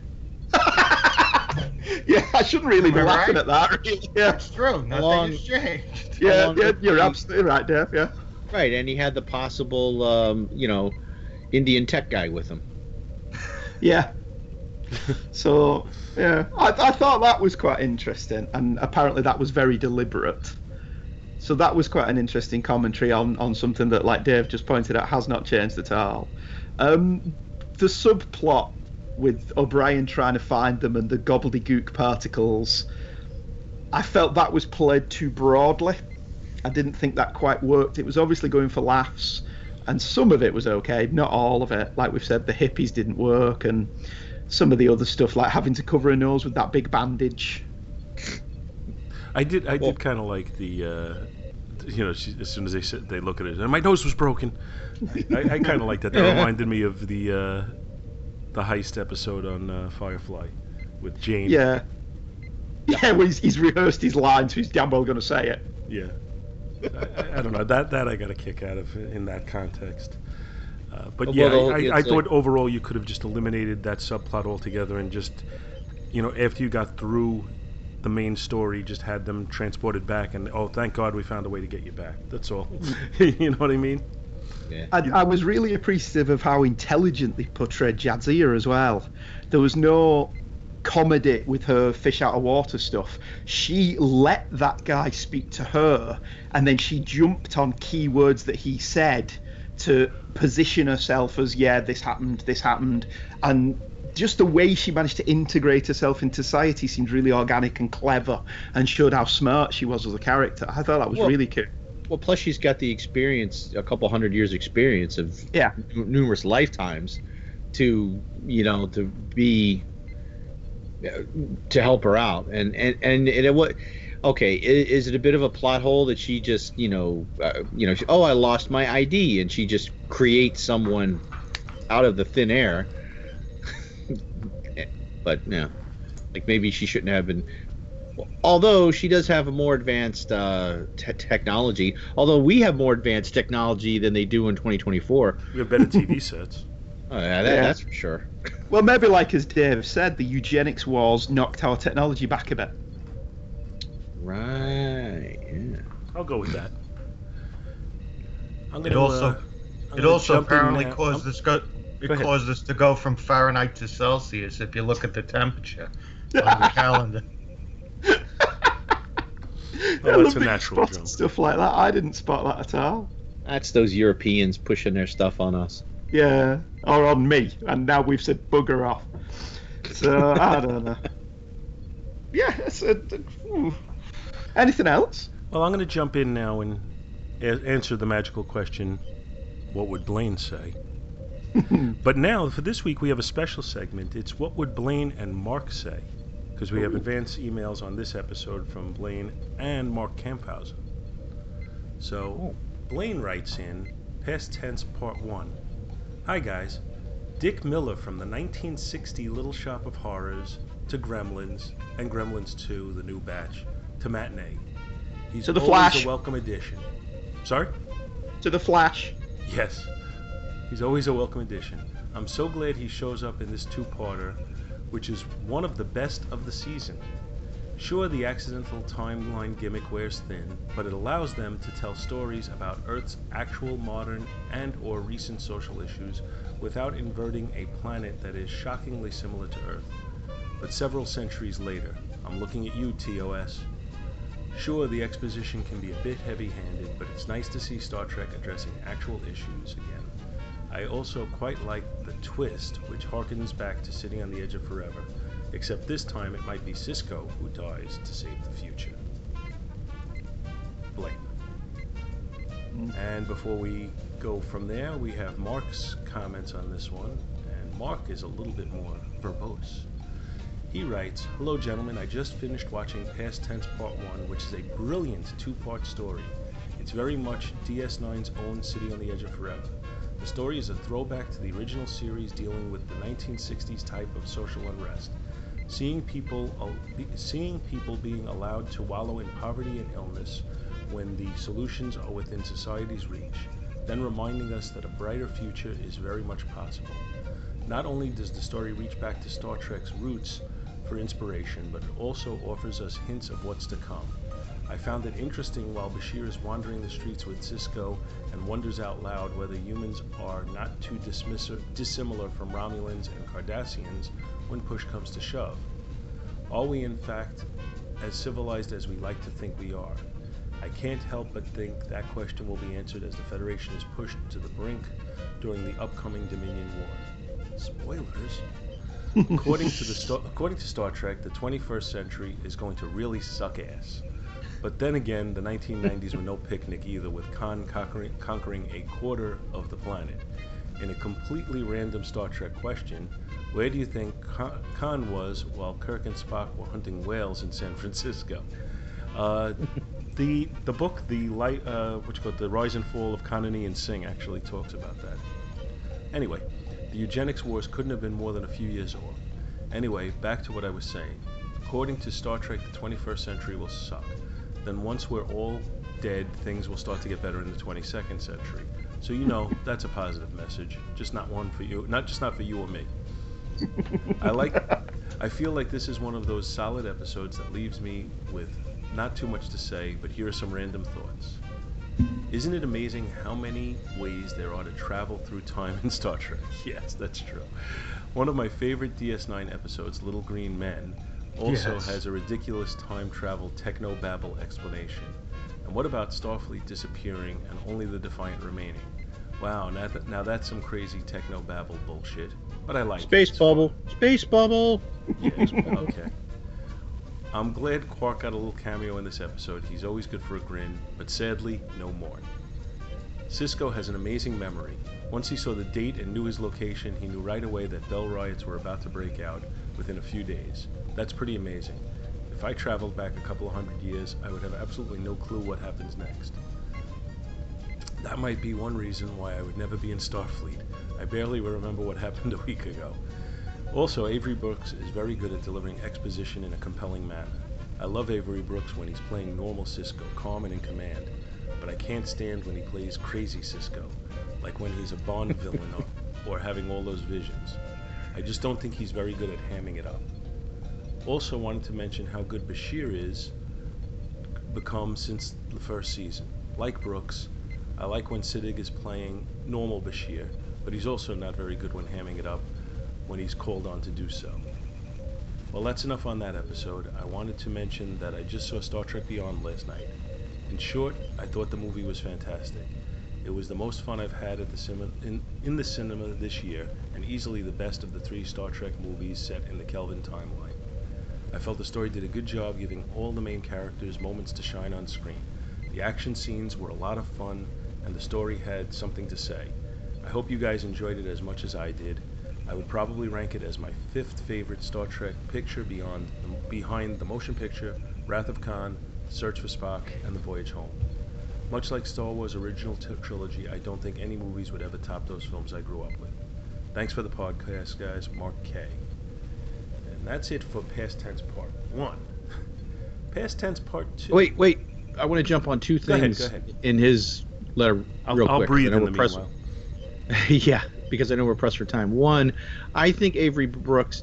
Yeah, I shouldn't really be Am I laughing right? at that. Really. Yeah, It's true. Nothing Along- has changed. yeah, Along yeah, with you're the- absolutely right, Dave. Yeah. Right, and he had the possible, um, you know, Indian tech guy with him. Yeah. So, yeah, I, I thought that was quite interesting, and apparently that was very deliberate. So that was quite an interesting commentary on, on something that, like Dave just pointed out, has not changed at all. Um, the subplot with O'Brien trying to find them and the gobbledygook particles, I felt that was played too broadly. I didn't think that quite worked. It was obviously going for laughs, and some of it was okay, not all of it. Like we've said, the hippies didn't work, and some of the other stuff, like having to cover her nose with that big bandage. I did I Well- did kind of like the. Uh, you know, she, as soon as they sit, they look at it, and my nose was broken. I, I kind of like that. That reminded me of the uh, the heist episode on uh, Firefly with Jane. Yeah. Yeah, well, he's, he's rehearsed his lines, so he's damn well going to say it. Yeah. I, I- I don't know. That that I got a kick out of in that context. Uh, but Well, yeah, well, I, I, it's I thought like- overall you could have just eliminated that subplot altogether and just, you know, after you got through the main story, just had them transported back and, oh, thank God we found a way to get you back. That's all. You know what I mean? Yeah. I, I was really appreciative of how intelligent they portrayed Jadzia as well. There was no comedy with her fish out of water stuff. She let that guy speak to her, and then she jumped on keywords that he said to position herself as, yeah, this happened, this happened, and just the way she managed to integrate herself into society seemed really organic and clever, and showed how smart she was as a character. I thought that was Well- really cool. Well, plus she's got the experience, a couple hundred years experience of Yeah. n- numerous lifetimes to, you know, to be, to help her out. And, and, and, and it what, okay, is, is it a bit of a plot hole that she just, you know, uh, you know, she, oh, I lost my I D, and she just creates someone out of the thin air? But, no, like maybe she shouldn't have been. Although she does have a more advanced uh, te- technology, although we have more advanced technology than they do in twenty twenty-four. We have better T V sets. Oh, yeah, that, Yeah. that's for sure. Well, maybe like as Dave said, the eugenics wars knocked our technology back a bit. Right. Yeah. I'll go with that. I'm It gonna, also, uh, I'm it gonna also jump in apparently now. caused I'm- us go. It Go ahead. caused us to go from Fahrenheit to Celsius. If you look at the temperature on the calendar. Oh, that's a natural spot jump. stuff like that. I didn't spot that at all. That's those Europeans pushing their stuff on us. Yeah, or on me, and now we've said bugger off. So I don't know. Yeah, it's a, ooh. Anything else? Well, I'm going to jump in now and a- answer the magical question, what would Blaine say? But now, for this week, we have a special segment. It's what would Blaine and Mark say? Because we have advanced emails on this episode from Blaine and Mark Camphausen. So, Blaine writes in, past tense part one. Hi guys, Dick Miller from the nineteen sixty Little Shop of Horrors to Gremlins, and Gremlins two, the new batch, to Matinee. He's To The always Flash. a welcome addition. Sorry? To The Flash. Yes. He's always a welcome addition. I'm so glad he shows up in this two-parter, which is one of the best of the season. Sure, the accidental timeline gimmick wears thin, but it allows them to tell stories about Earth's actual modern and or recent social issues without inverting a planet that is shockingly similar to Earth. But several centuries later, I'm looking at you, T O S. Sure, the exposition can be a bit heavy-handed, but it's nice to see Star Trek addressing actual issues again. I also quite like the twist, which harkens back to Sitting on the Edge of Forever, except this time it might be Sisko who dies to save the future. Blame. And before we go from there, we have Mark's comments on this one, and Mark is a little bit more verbose. He writes, "Hello gentlemen, I just finished watching Past Tense Part one, which is a brilliant two-part story. It's very much D S nine's own City on the Edge of Forever. The story is a throwback to the original series dealing with the nineteen sixties type of social unrest. Seeing people, seeing people being allowed to wallow in poverty and illness when the solutions are within society's reach, then reminding us that a brighter future is very much possible. Not only does the story reach back to Star Trek's roots for inspiration, but it also offers us hints of what's to come. I found it interesting while Bashir is wandering the streets with Sisko and wonders out loud whether humans are not too dismiss- dissimilar from Romulans and Cardassians when push comes to shove. Are we in fact as civilized as we like to think we are? I can't help but think that question will be answered as the Federation is pushed to the brink during the upcoming Dominion War. Spoilers? according to the Star- according to Star Trek, the twenty-first century is going to really suck ass. But then again, the nineteen nineties were no picnic either, with Khan conquering, conquering a quarter of the planet. In a completely random Star Trek question, where do you think Khan, Khan was while Kirk and Spock were hunting whales in San Francisco? Uh, the the book, the light, uh, what you call it, the Rise and Fall of Kanani and Singh, actually talks about that. Anyway, the eugenics wars couldn't have been more than a few years off. Anyway, back to what I was saying. According to Star Trek, the twenty-first century will suck. Then once we're all dead, things will start to get better in the twenty-second century. So you know, that's a positive message. Just not one for you, not just not for you or me. I like, I feel like this is one of those solid episodes that leaves me with not too much to say, but here are some random thoughts. Isn't it amazing how many ways there are to travel through time in Star Trek? Yes, that's true. One of my favorite D S nine episodes, Little Green Men, also Yes. has a ridiculous time travel techno-babble explanation. And what about Starfleet disappearing and only the Defiant remaining? Wow, now, that, now that's some crazy techno-babble bullshit. But I like Space it. It's bubble. fun. Space bubble. Yes, okay. I'm glad Quark got a little cameo in this episode. He's always good for a grin, but sadly, no more. Sisko has an amazing memory. Once he saw the date and knew his location, he knew right away that Bell riots were about to break out within a few days. That's pretty amazing. If I traveled back a couple of hundred years, I would have absolutely no clue what happens next. That might be one reason why I would never be in Starfleet. I barely remember what happened a week ago. Also, Avery Brooks is very good at delivering exposition in a compelling manner. I love Avery Brooks when he's playing normal Sisko, calm and in command, but I can't stand when he plays crazy Sisko, like when he's a Bond villain or, or having all those visions. I just don't think he's very good at hamming it up. Also wanted to mention how good Bashir is become since the first season. Like Brooks, I like when Siddig is playing normal Bashir, but he's also not very good when hamming it up when he's called on to do so. Well, that's enough on that episode. I wanted to mention that I just saw Star Trek Beyond last night. In short, I thought the movie was fantastic. It was the most fun I've had at the cinema, in, in the cinema this year, and easily the best of the three Star Trek movies set in the Kelvin timeline. I felt the story did a good job giving all the main characters moments to shine on screen. The action scenes were a lot of fun, and the story had something to say. I hope you guys enjoyed it as much as I did. I would probably rank it as my fifth favorite Star Trek picture beyond, behind the motion picture, Wrath of Khan, Search for Spock, and The Voyage Home. Much like Star Wars' original t- trilogy, I don't think any movies would ever top those films I grew up with. Thanks for the podcast, guys. Mark K. And that's it for Past Tense Part one. Past Tense Part two. Wait, wait. I want to jump on two Go ahead, things go ahead. in his letter I'll, real I'll quick. breathe I know in we're the pressed- meanwhile. Yeah, because I know we're pressed for time. One, I think Avery Brooks,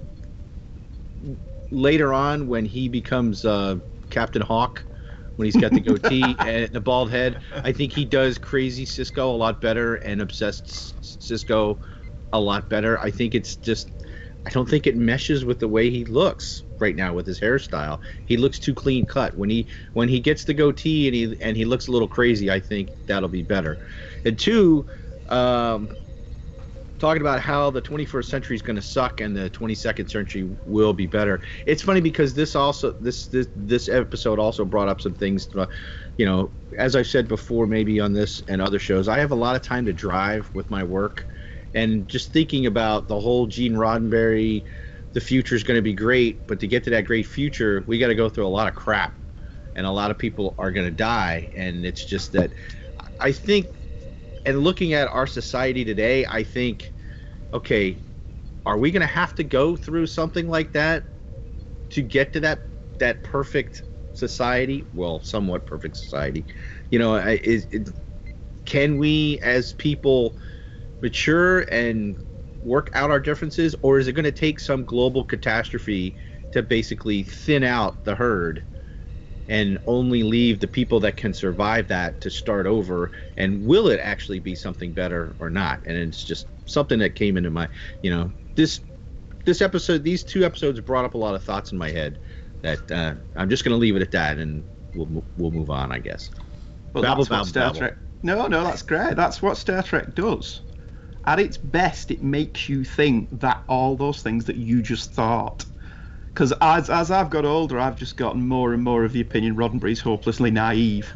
later on when he becomes uh, Captain Hawk, when he's got the goatee and the bald head, I think he does crazy Cisco a lot better and obsessed Cisco a lot better. I think it's just, I don't think it meshes with the way he looks right now with his hairstyle. He looks too clean cut. When he when he gets the goatee and he and he looks a little crazy, I think that'll be better. And two, um, talking about how the twenty-first century is going to suck and the twenty-second century will be better. It's funny because this also this this this episode also brought up some things. Uh, you know, as I've said before, maybe on this and other shows, I have a lot of time to drive with my work, and just thinking about the whole Gene Roddenberry, the future is going to be great, but to get to that great future, we got to go through a lot of crap, and a lot of people are going to die, and it's just that I think. And looking at our society today, I think, okay, are we going to have to go through something like that to get to that that perfect society? Well, somewhat perfect society. You know, is, is, can we as people mature and work out our differences, or is it going to take some global catastrophe to basically thin out the herd and only leave the people that can survive that to start over? And will it actually be something better or not? And it's just something that came into my, you know, this this episode, these two episodes brought up a lot of thoughts in my head that uh, I'm just going to leave it at that, and we'll we'll move on, I guess. Well, babble, that's what babble, Star babble. Trek. No, no, that's great. That's what Star Trek does. At its best, it makes you think that all those things that you just thought. Because as as I've got older, I've just gotten more and more of the opinion Roddenberry's hopelessly naive.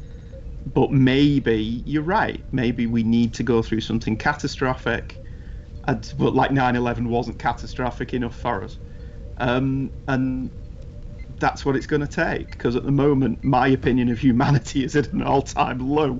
But maybe you're right. Maybe we need to go through something catastrophic. And, but like nine eleven wasn't catastrophic enough for us. Um, and that's what it's going to take. Because at the moment, my opinion of humanity is at an all-time low.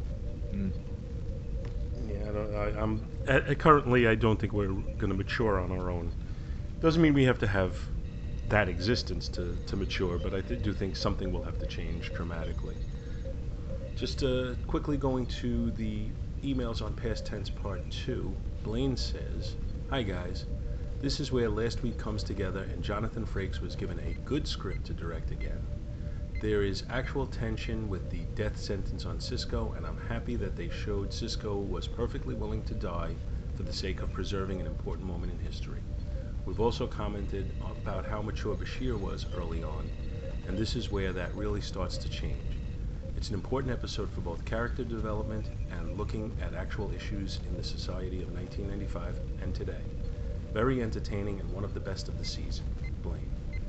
Yeah, I don't, I, I'm uh, currently. I don't think we're going to mature on our own. Doesn't mean we have to have that existence to, to mature, but I th- do think something will have to change dramatically. Just uh, quickly going to the emails on Past Tense Part two, Blaine says, "Hi guys, this is where last week comes together and Jonathan Frakes was given a good script to direct again. There is actual tension with the death sentence on Cisco, and I'm happy that they showed Cisco was perfectly willing to die for the sake of preserving an important moment in history. We've also commented about how mature Bashir was early on, and this is where that really starts to change. It's an important episode for both character development and looking at actual issues in the society of nineteen ninety-five and today. Very entertaining and one of the best of the season. Blaine."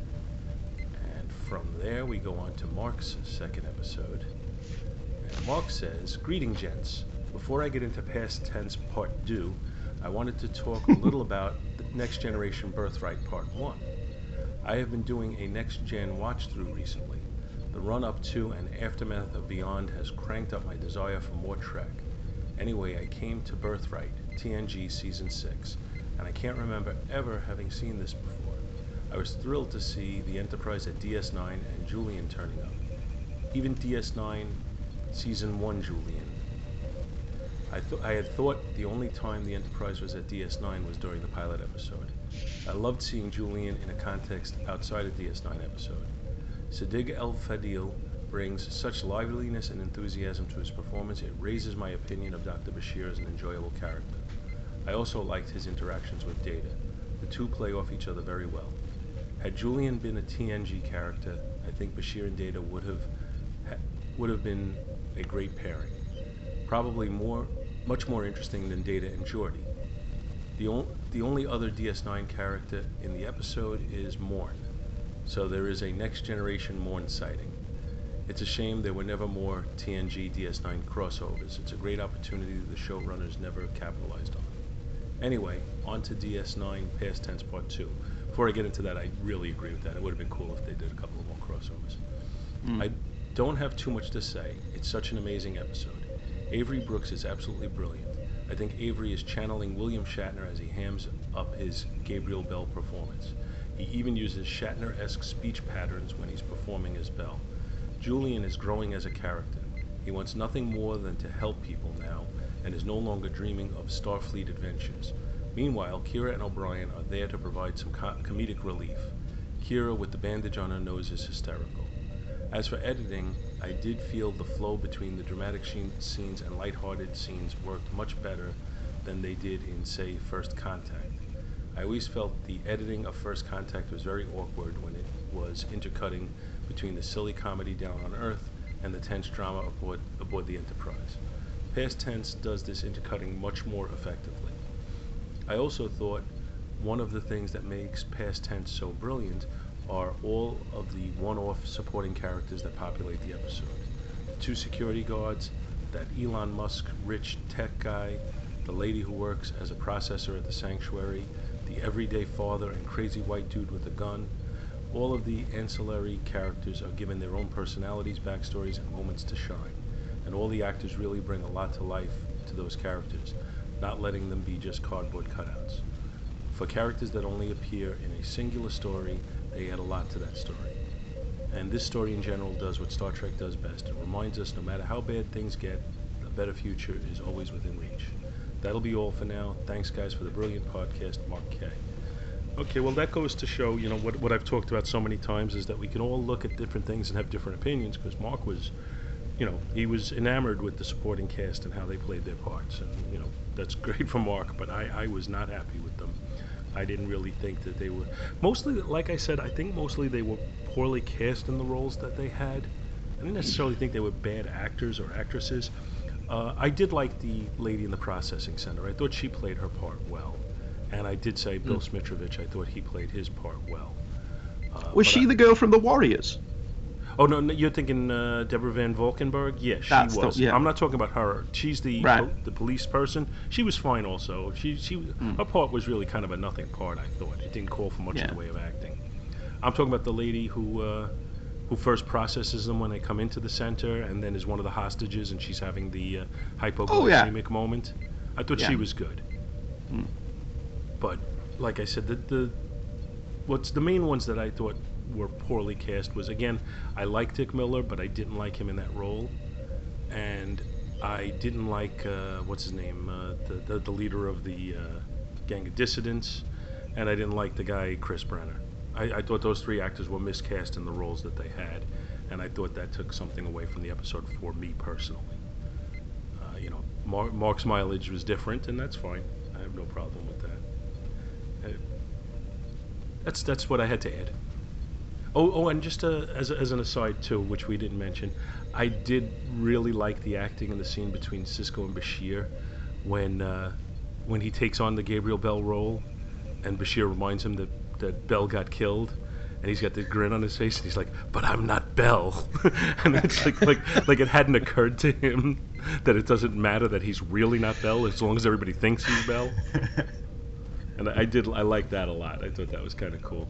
And from there we go on to Mark's second episode. And Mark says, "Greeting gents. Before I get into Past Tense Part two, I wanted to talk a little about the Next Generation Birthright Part one. I have been doing a Next Gen watch through recently. The run-up to and aftermath of Beyond has cranked up my desire for more Trek. Anyway, I came to Birthright, T N G Season six, and I can't remember ever having seen this before. I was thrilled to see the Enterprise at D S nine and Julian turning up. Even D S nine Season one Julian. I, th- I had thought the only time the Enterprise was at D S nine was during the pilot episode. I loved seeing Julian in a context outside of D S nine episode. Sadiq El-Fadil brings such liveliness and enthusiasm to his performance, it raises my opinion of Doctor Bashir as an enjoyable character. I also liked his interactions with Data. The two play off each other very well. Had Julian been a T N G character, I think Bashir and Data would have ha- would have been a great pairing. Probably more, much more interesting than Data and Geordi. The, on, the only other D S nine character in the episode is Morn, so there is a Next Generation Morn sighting. It's a shame there were never more T N G D S nine crossovers. It's a great opportunity the showrunners never capitalized on. Anyway, on to D S nine Past Tense Part two. Before I get into that, I really agree with that. It would have been cool if they did a couple of more crossovers. Mm. I don't have too much to say. It's such an amazing episode. Avery Brooks is absolutely brilliant. I think Avery is channeling William Shatner as he hams up his Gabriel Bell performance. He even uses Shatner-esque speech patterns when he's performing as Bell. Julian is growing as a character. He wants nothing more than to help people now, and is no longer dreaming of Starfleet adventures. Meanwhile, Kira and O'Brien are there to provide some co- comedic relief. Kira, with the bandage on her nose, is hysterical. As for editing, I did feel the flow between the dramatic sheen- scenes and lighthearted scenes worked much better than they did in, say, First Contact. I always felt the editing of First Contact was very awkward when it was intercutting between the silly comedy down on Earth and the tense drama aboard, aboard the Enterprise. Past Tense does this intercutting much more effectively. I also thought one of the things that makes Past Tense so brilliant are all of the one-off supporting characters that populate the episode. The two security guards, that Elon Musk rich tech guy, the lady who works as a processor at the sanctuary, the everyday father and crazy white dude with a gun. All of the ancillary characters are given their own personalities, backstories, and moments to shine. And all the actors really bring a lot to life to those characters, not letting them be just cardboard cutouts. For characters that only appear in a singular story, they add a lot to that story. And this story in general does what Star Trek does best. It reminds us no matter how bad things get, a better future is always within reach. That'll be all for now. Thanks, guys, for the brilliant podcast, Mark K. Okay, well, that goes to show, you know, what, what I've talked about so many times is that we can all look at different things and have different opinions, because Mark was, you know, he was enamored with the supporting cast and how they played their parts. And, you know, that's great for Mark, but I, I was not happy with them. I didn't really think that they were, mostly, like I said, I think mostly they were poorly cast in the roles that they had. I didn't necessarily think they were bad actors or actresses. Uh, I did like the lady in the processing center. I thought she played her part well. And I did say Bill mm. Smitrovich, I thought he played his part well. Uh, was she I, the girl from The Warriors? Oh, no, no you're thinking uh, Deborah Van Valkenburg? Yeah, she That's was. The, yeah. I'm not talking about her. She's the right. po- the police person. She was fine also. She she mm. Her part was really kind of a nothing part, I thought. It didn't call for much yeah. in the way of acting. I'm talking about the lady who uh, who first processes them when they come into the center and then is one of the hostages and she's having the uh, hypoglycemic oh, yeah. moment. I thought yeah. she was good. Mm. But like I said, the, the what's the main ones that I thought were poorly cast was, again, I like Dick Miller, but I didn't like him in that role, and I didn't like uh, what's his name, uh, the, the the leader of the uh, Gang of Dissidents, and I didn't like the guy Chris Brenner. I, I thought those three actors were miscast in the roles that they had, and I thought that took something away from the episode for me personally. Uh, you know, Mar- Mark's mileage was different, and that's fine. I have no problem with that. That's that's what I had to add. Oh, oh, and just uh, as as an aside too, which we didn't mention, I did really like the acting in the scene between Sisko and Bashir, when uh, when he takes on the Gabriel Bell role, and Bashir reminds him that that Bell got killed, and he's got the grin on his face, and he's like, "But I'm not Bell," and it's like like like it hadn't occurred to him that it doesn't matter that he's really not Bell as long as everybody thinks he's Bell. And I did, I liked that a lot. I thought that was kind of cool.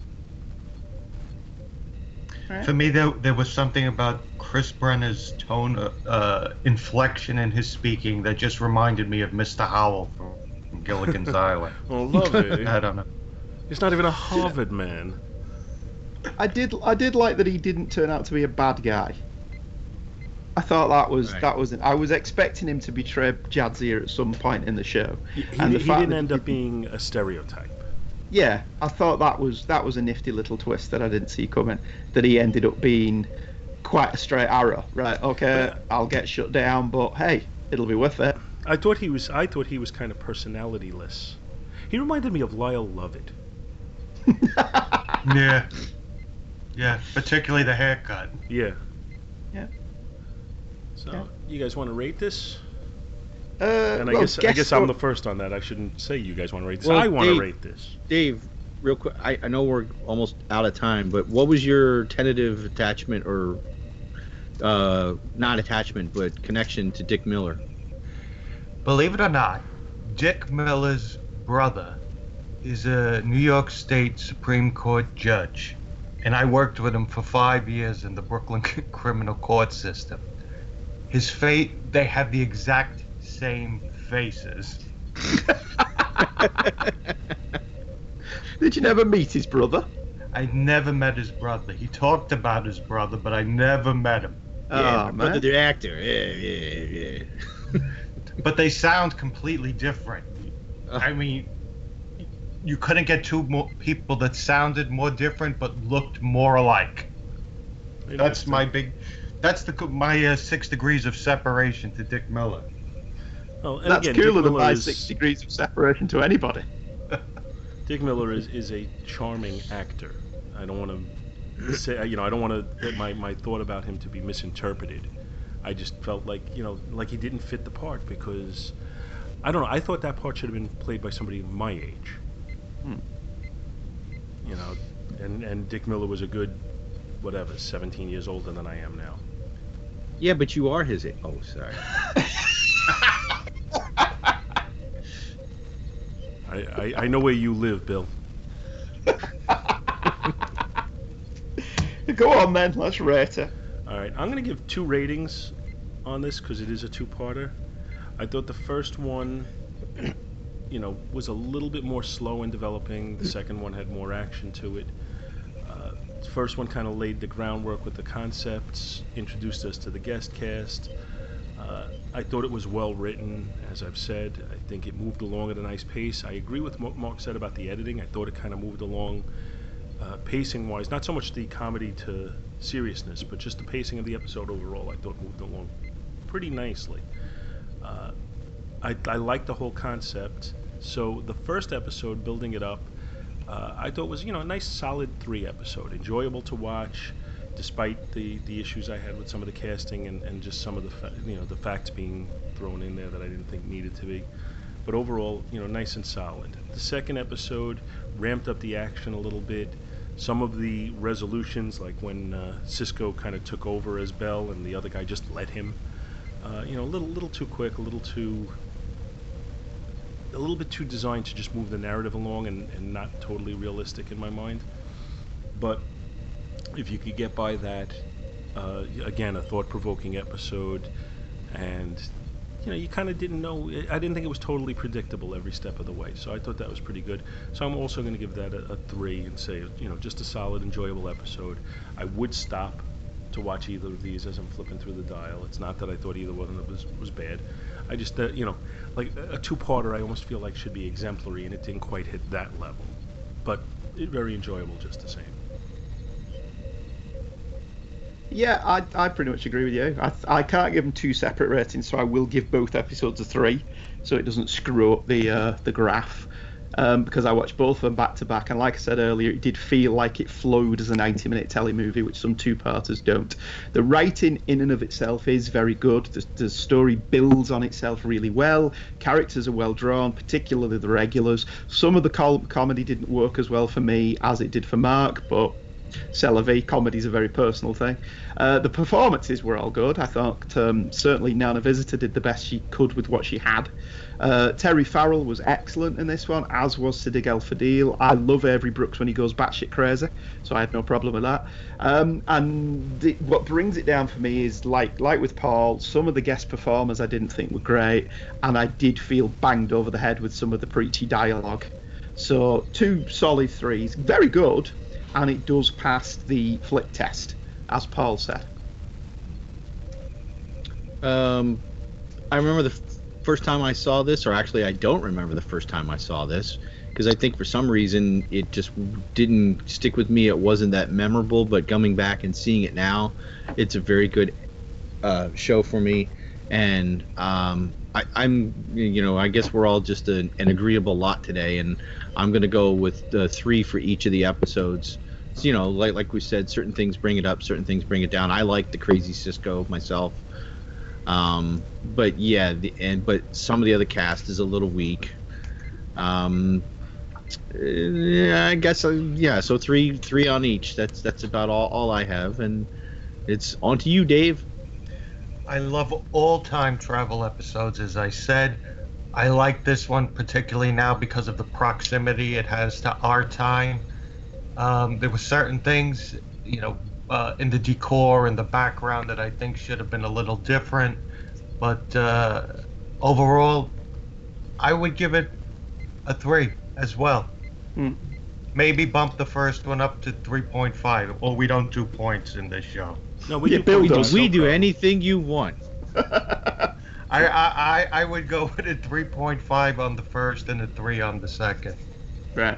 Right. For me, there, there was something about Chris Brenner's tone, uh, inflection in his speaking that just reminded me of Mister Howell from, from Gilligan's Island. Oh, lovely. I don't know. He's not even a Harvard man. I did, I did like that he didn't turn out to be a bad guy. I thought that was right. that was. I was expecting him to betray Jadzia at some point in the show, he, he, and the he fact didn't that end he, up being a stereotype. Yeah, I thought that was that was a nifty little twist that I didn't see coming. That he ended up being quite a straight arrow. Right? Okay, yeah. I'll get shut down, but hey, it'll be worth it. I thought he was. I thought he was kind of personality-less. He reminded me of Lyle Lovett. yeah. Yeah, particularly the haircut. Yeah. Yeah. So, yeah. You guys want to rate this? Uh, and I well, guess guess I guess so. I'm the first on that. I shouldn't say you guys want to rate this. Well, I want Dave, to rate this. Dave, real quick, I, I know we're almost out of time, but what was your tentative attachment or uh, not attachment, but connection to Dick Miller? Believe it or not, Dick Miller's brother is a New York State Supreme Court judge, and I worked with him for five years in the Brooklyn criminal court system. His fate, they have the exact same faces. Did you never meet his brother? I never met his brother. He talked about his brother, but I never met him. Yeah, Oh, brother, man. the actor. Yeah, yeah, yeah. But they sound completely different. I mean, you couldn't get two more people that sounded more different but looked more alike. That's my big. That's the my uh, six degrees of separation to Dick Miller. Oh, and That's again, cooler Dick than Miller my is, six degrees of separation to anybody. Dick Miller is, is a charming actor. I don't want to say, you know, I don't want to my my thought about him to be misinterpreted. I just felt like, you know, like he didn't fit the part because, I don't know, I thought that part should have been played by somebody my age. Hmm. You know, and, and Dick Miller was a good, whatever, seventeen years older than I am now. Yeah, but you are his age. Oh, sorry. I, I, I know where you live, Bill. Go on then, let's rate it. All right, I'm going to give two ratings on this because it is a two-parter. I thought the first one, you know, was a little bit more slow in developing. The second one had more action to it. Uh, the first one kind of laid the groundwork with the concepts, introduced us to the guest cast. Uh, I thought it was well written, as I've said. I think it moved along at a nice pace. I agree with what Mark said about the editing. I thought it kind of moved along uh, pacing-wise, not so much the comedy to seriousness, but just the pacing of the episode overall. I thought moved along pretty nicely. Uh, I, I like the whole concept. So the first episode, building it up, uh, I thought was, you know, a nice solid three episode, enjoyable to watch, despite the, the issues I had with some of the casting and, and just some of the fa- you know the facts being thrown in there that I didn't think needed to be. But overall, you know, nice and solid. The second episode ramped up the action a little bit. Some of the resolutions, like when uh, Cisco kind of took over as Bell and the other guy just let him, uh, you know, a little little too quick, a little too, a little bit too designed to just move the narrative along and, and not totally realistic in my mind. But if you could get by that, uh, again, a thought-provoking episode, and you know, you kind of didn't know. I didn't think it was totally predictable every step of the way, so I thought that was pretty good. So I'm also going to give that a, a three and say, you know, just a solid, enjoyable episode. I would stop to watch either of these as I'm flipping through the dial. It's not that I thought either one of them was was bad. I just, uh, you know, like a two-parter, I almost feel like should be exemplary, and it didn't quite hit that level, but it, very enjoyable just the same. Yeah, I, I pretty much agree with you. I, I can't give them two separate ratings, so I will give both episodes a three, so it doesn't screw up the uh, the graph. Um, because I watched both of them back to back, and like I said earlier, it did feel like it flowed as a ninety-minute telemovie, which some two-parters don't. The writing in and of itself is very good. The, the story builds on itself really well. Characters are well drawn, particularly the regulars. Some of the col- comedy didn't work as well for me as it did for Mark, but c'est la vie, comedy's a very personal thing. Uh, the performances were all good. I thought um, certainly Nana Visitor did the best she could with what she had. Uh, Terry Farrell was excellent in this one, as was Siddig El-Fadil. I love Avery Brooks when he goes batshit crazy, so I had no problem with that. Um, and the, what brings it down for me is, like like with Paul, some of the guest performers I didn't think were great, and I did feel banged over the head with some of the preachy dialogue. So two solid threes, very good, and it does pass the flick test, as Paul said. Um, I remember the f- first time I saw this, or actually I don't remember the first time I saw this, because I think for some reason it just didn't stick with me. It wasn't that memorable, but coming back and seeing it now, it's a very good uh, show for me. And um, I, I'm, you know, I guess we're all just an, an agreeable lot today, and I'm going to go with uh, three for each of the episodes. So, you know, like like we said, certain things bring it up, certain things bring it down. I like the crazy Cisco myself. Um, but yeah, the, and but some of the other cast is a little weak. Um, yeah, I guess uh, yeah. So three three on each. That's that's about all, all I have, and it's on to you, Dave. I love all time travel episodes, as I said. I like this one particularly now because of the proximity it has to our time. Um, there were certain things, you know, uh, in the decor and the background that I think should have been a little different. But uh, overall, I would give it a three as well. Hmm. maybe bump the first one up to three point five. Or we don't do points in this show. No, we Yeah, do Bill points, does. no We do problem. anything you want. I, I, I, I would go with a three point five on the first and a three on the second. Right.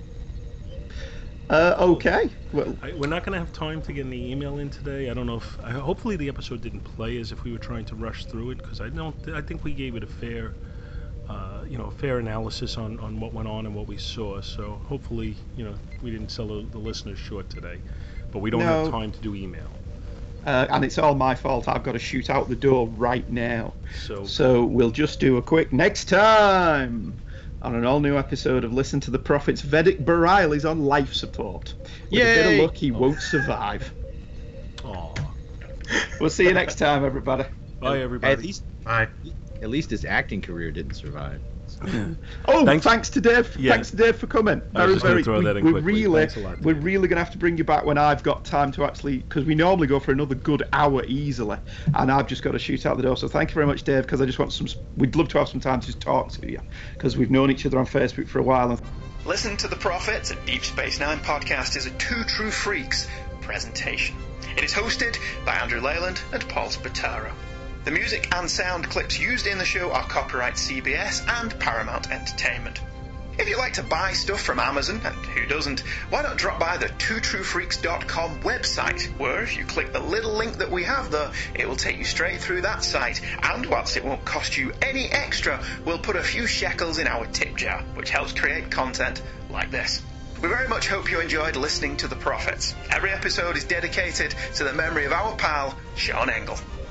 Uh, okay. Well, I, we're not going to have time to get any email in today. I don't know if. I, hopefully, the episode didn't play as if we were trying to rush through it, because I don't. I think we gave it a fair, uh, you know, a fair analysis on, on what went on and what we saw. So hopefully, you know, we didn't sell the, the listeners short today. But we don't No. have time to do email. uh, and it's all my fault. I've got to shoot out the door right now. So, So we'll just do a quick next time on an all-new episode of Listen to the Prophets. Vedic Bareil is on life support. With a bit Yay! of luck, he won't survive. aw. We'll see you next time, everybody. Bye, everybody. At least, Bye. at least his acting career didn't survive. Oh, Thanks- thanks, to Dave. Yeah. Thanks to Dave for coming. I was Very, just gonna very. throw we, that in we're quickly. really, Thanks a lot, we're Dave. really gonna have to bring you back when I've got time to actually, because we normally go for another good hour easily, and I've just got to shoot out the door. So thank you very much, Dave, because I just want some. We'd love to have some time to just talk to you, because we've known each other on Facebook for a while. And Listen to the Prophets, a Deep Space Nine podcast, is a Two True Freaks presentation. It is hosted by Andrew Leyland and Paul Spataro. The music and sound clips used in the show are copyright C B S and Paramount Entertainment. If you like to buy stuff from Amazon, and who doesn't, why not drop by the two true freaks dot com website, where if you click the little link that we have there, it will take you straight through that site, and whilst it won't cost you any extra, we'll put a few shekels in our tip jar, which helps create content like this. We very much hope you enjoyed listening to The Prophets. Every episode is dedicated to the memory of our pal, Sean Engel.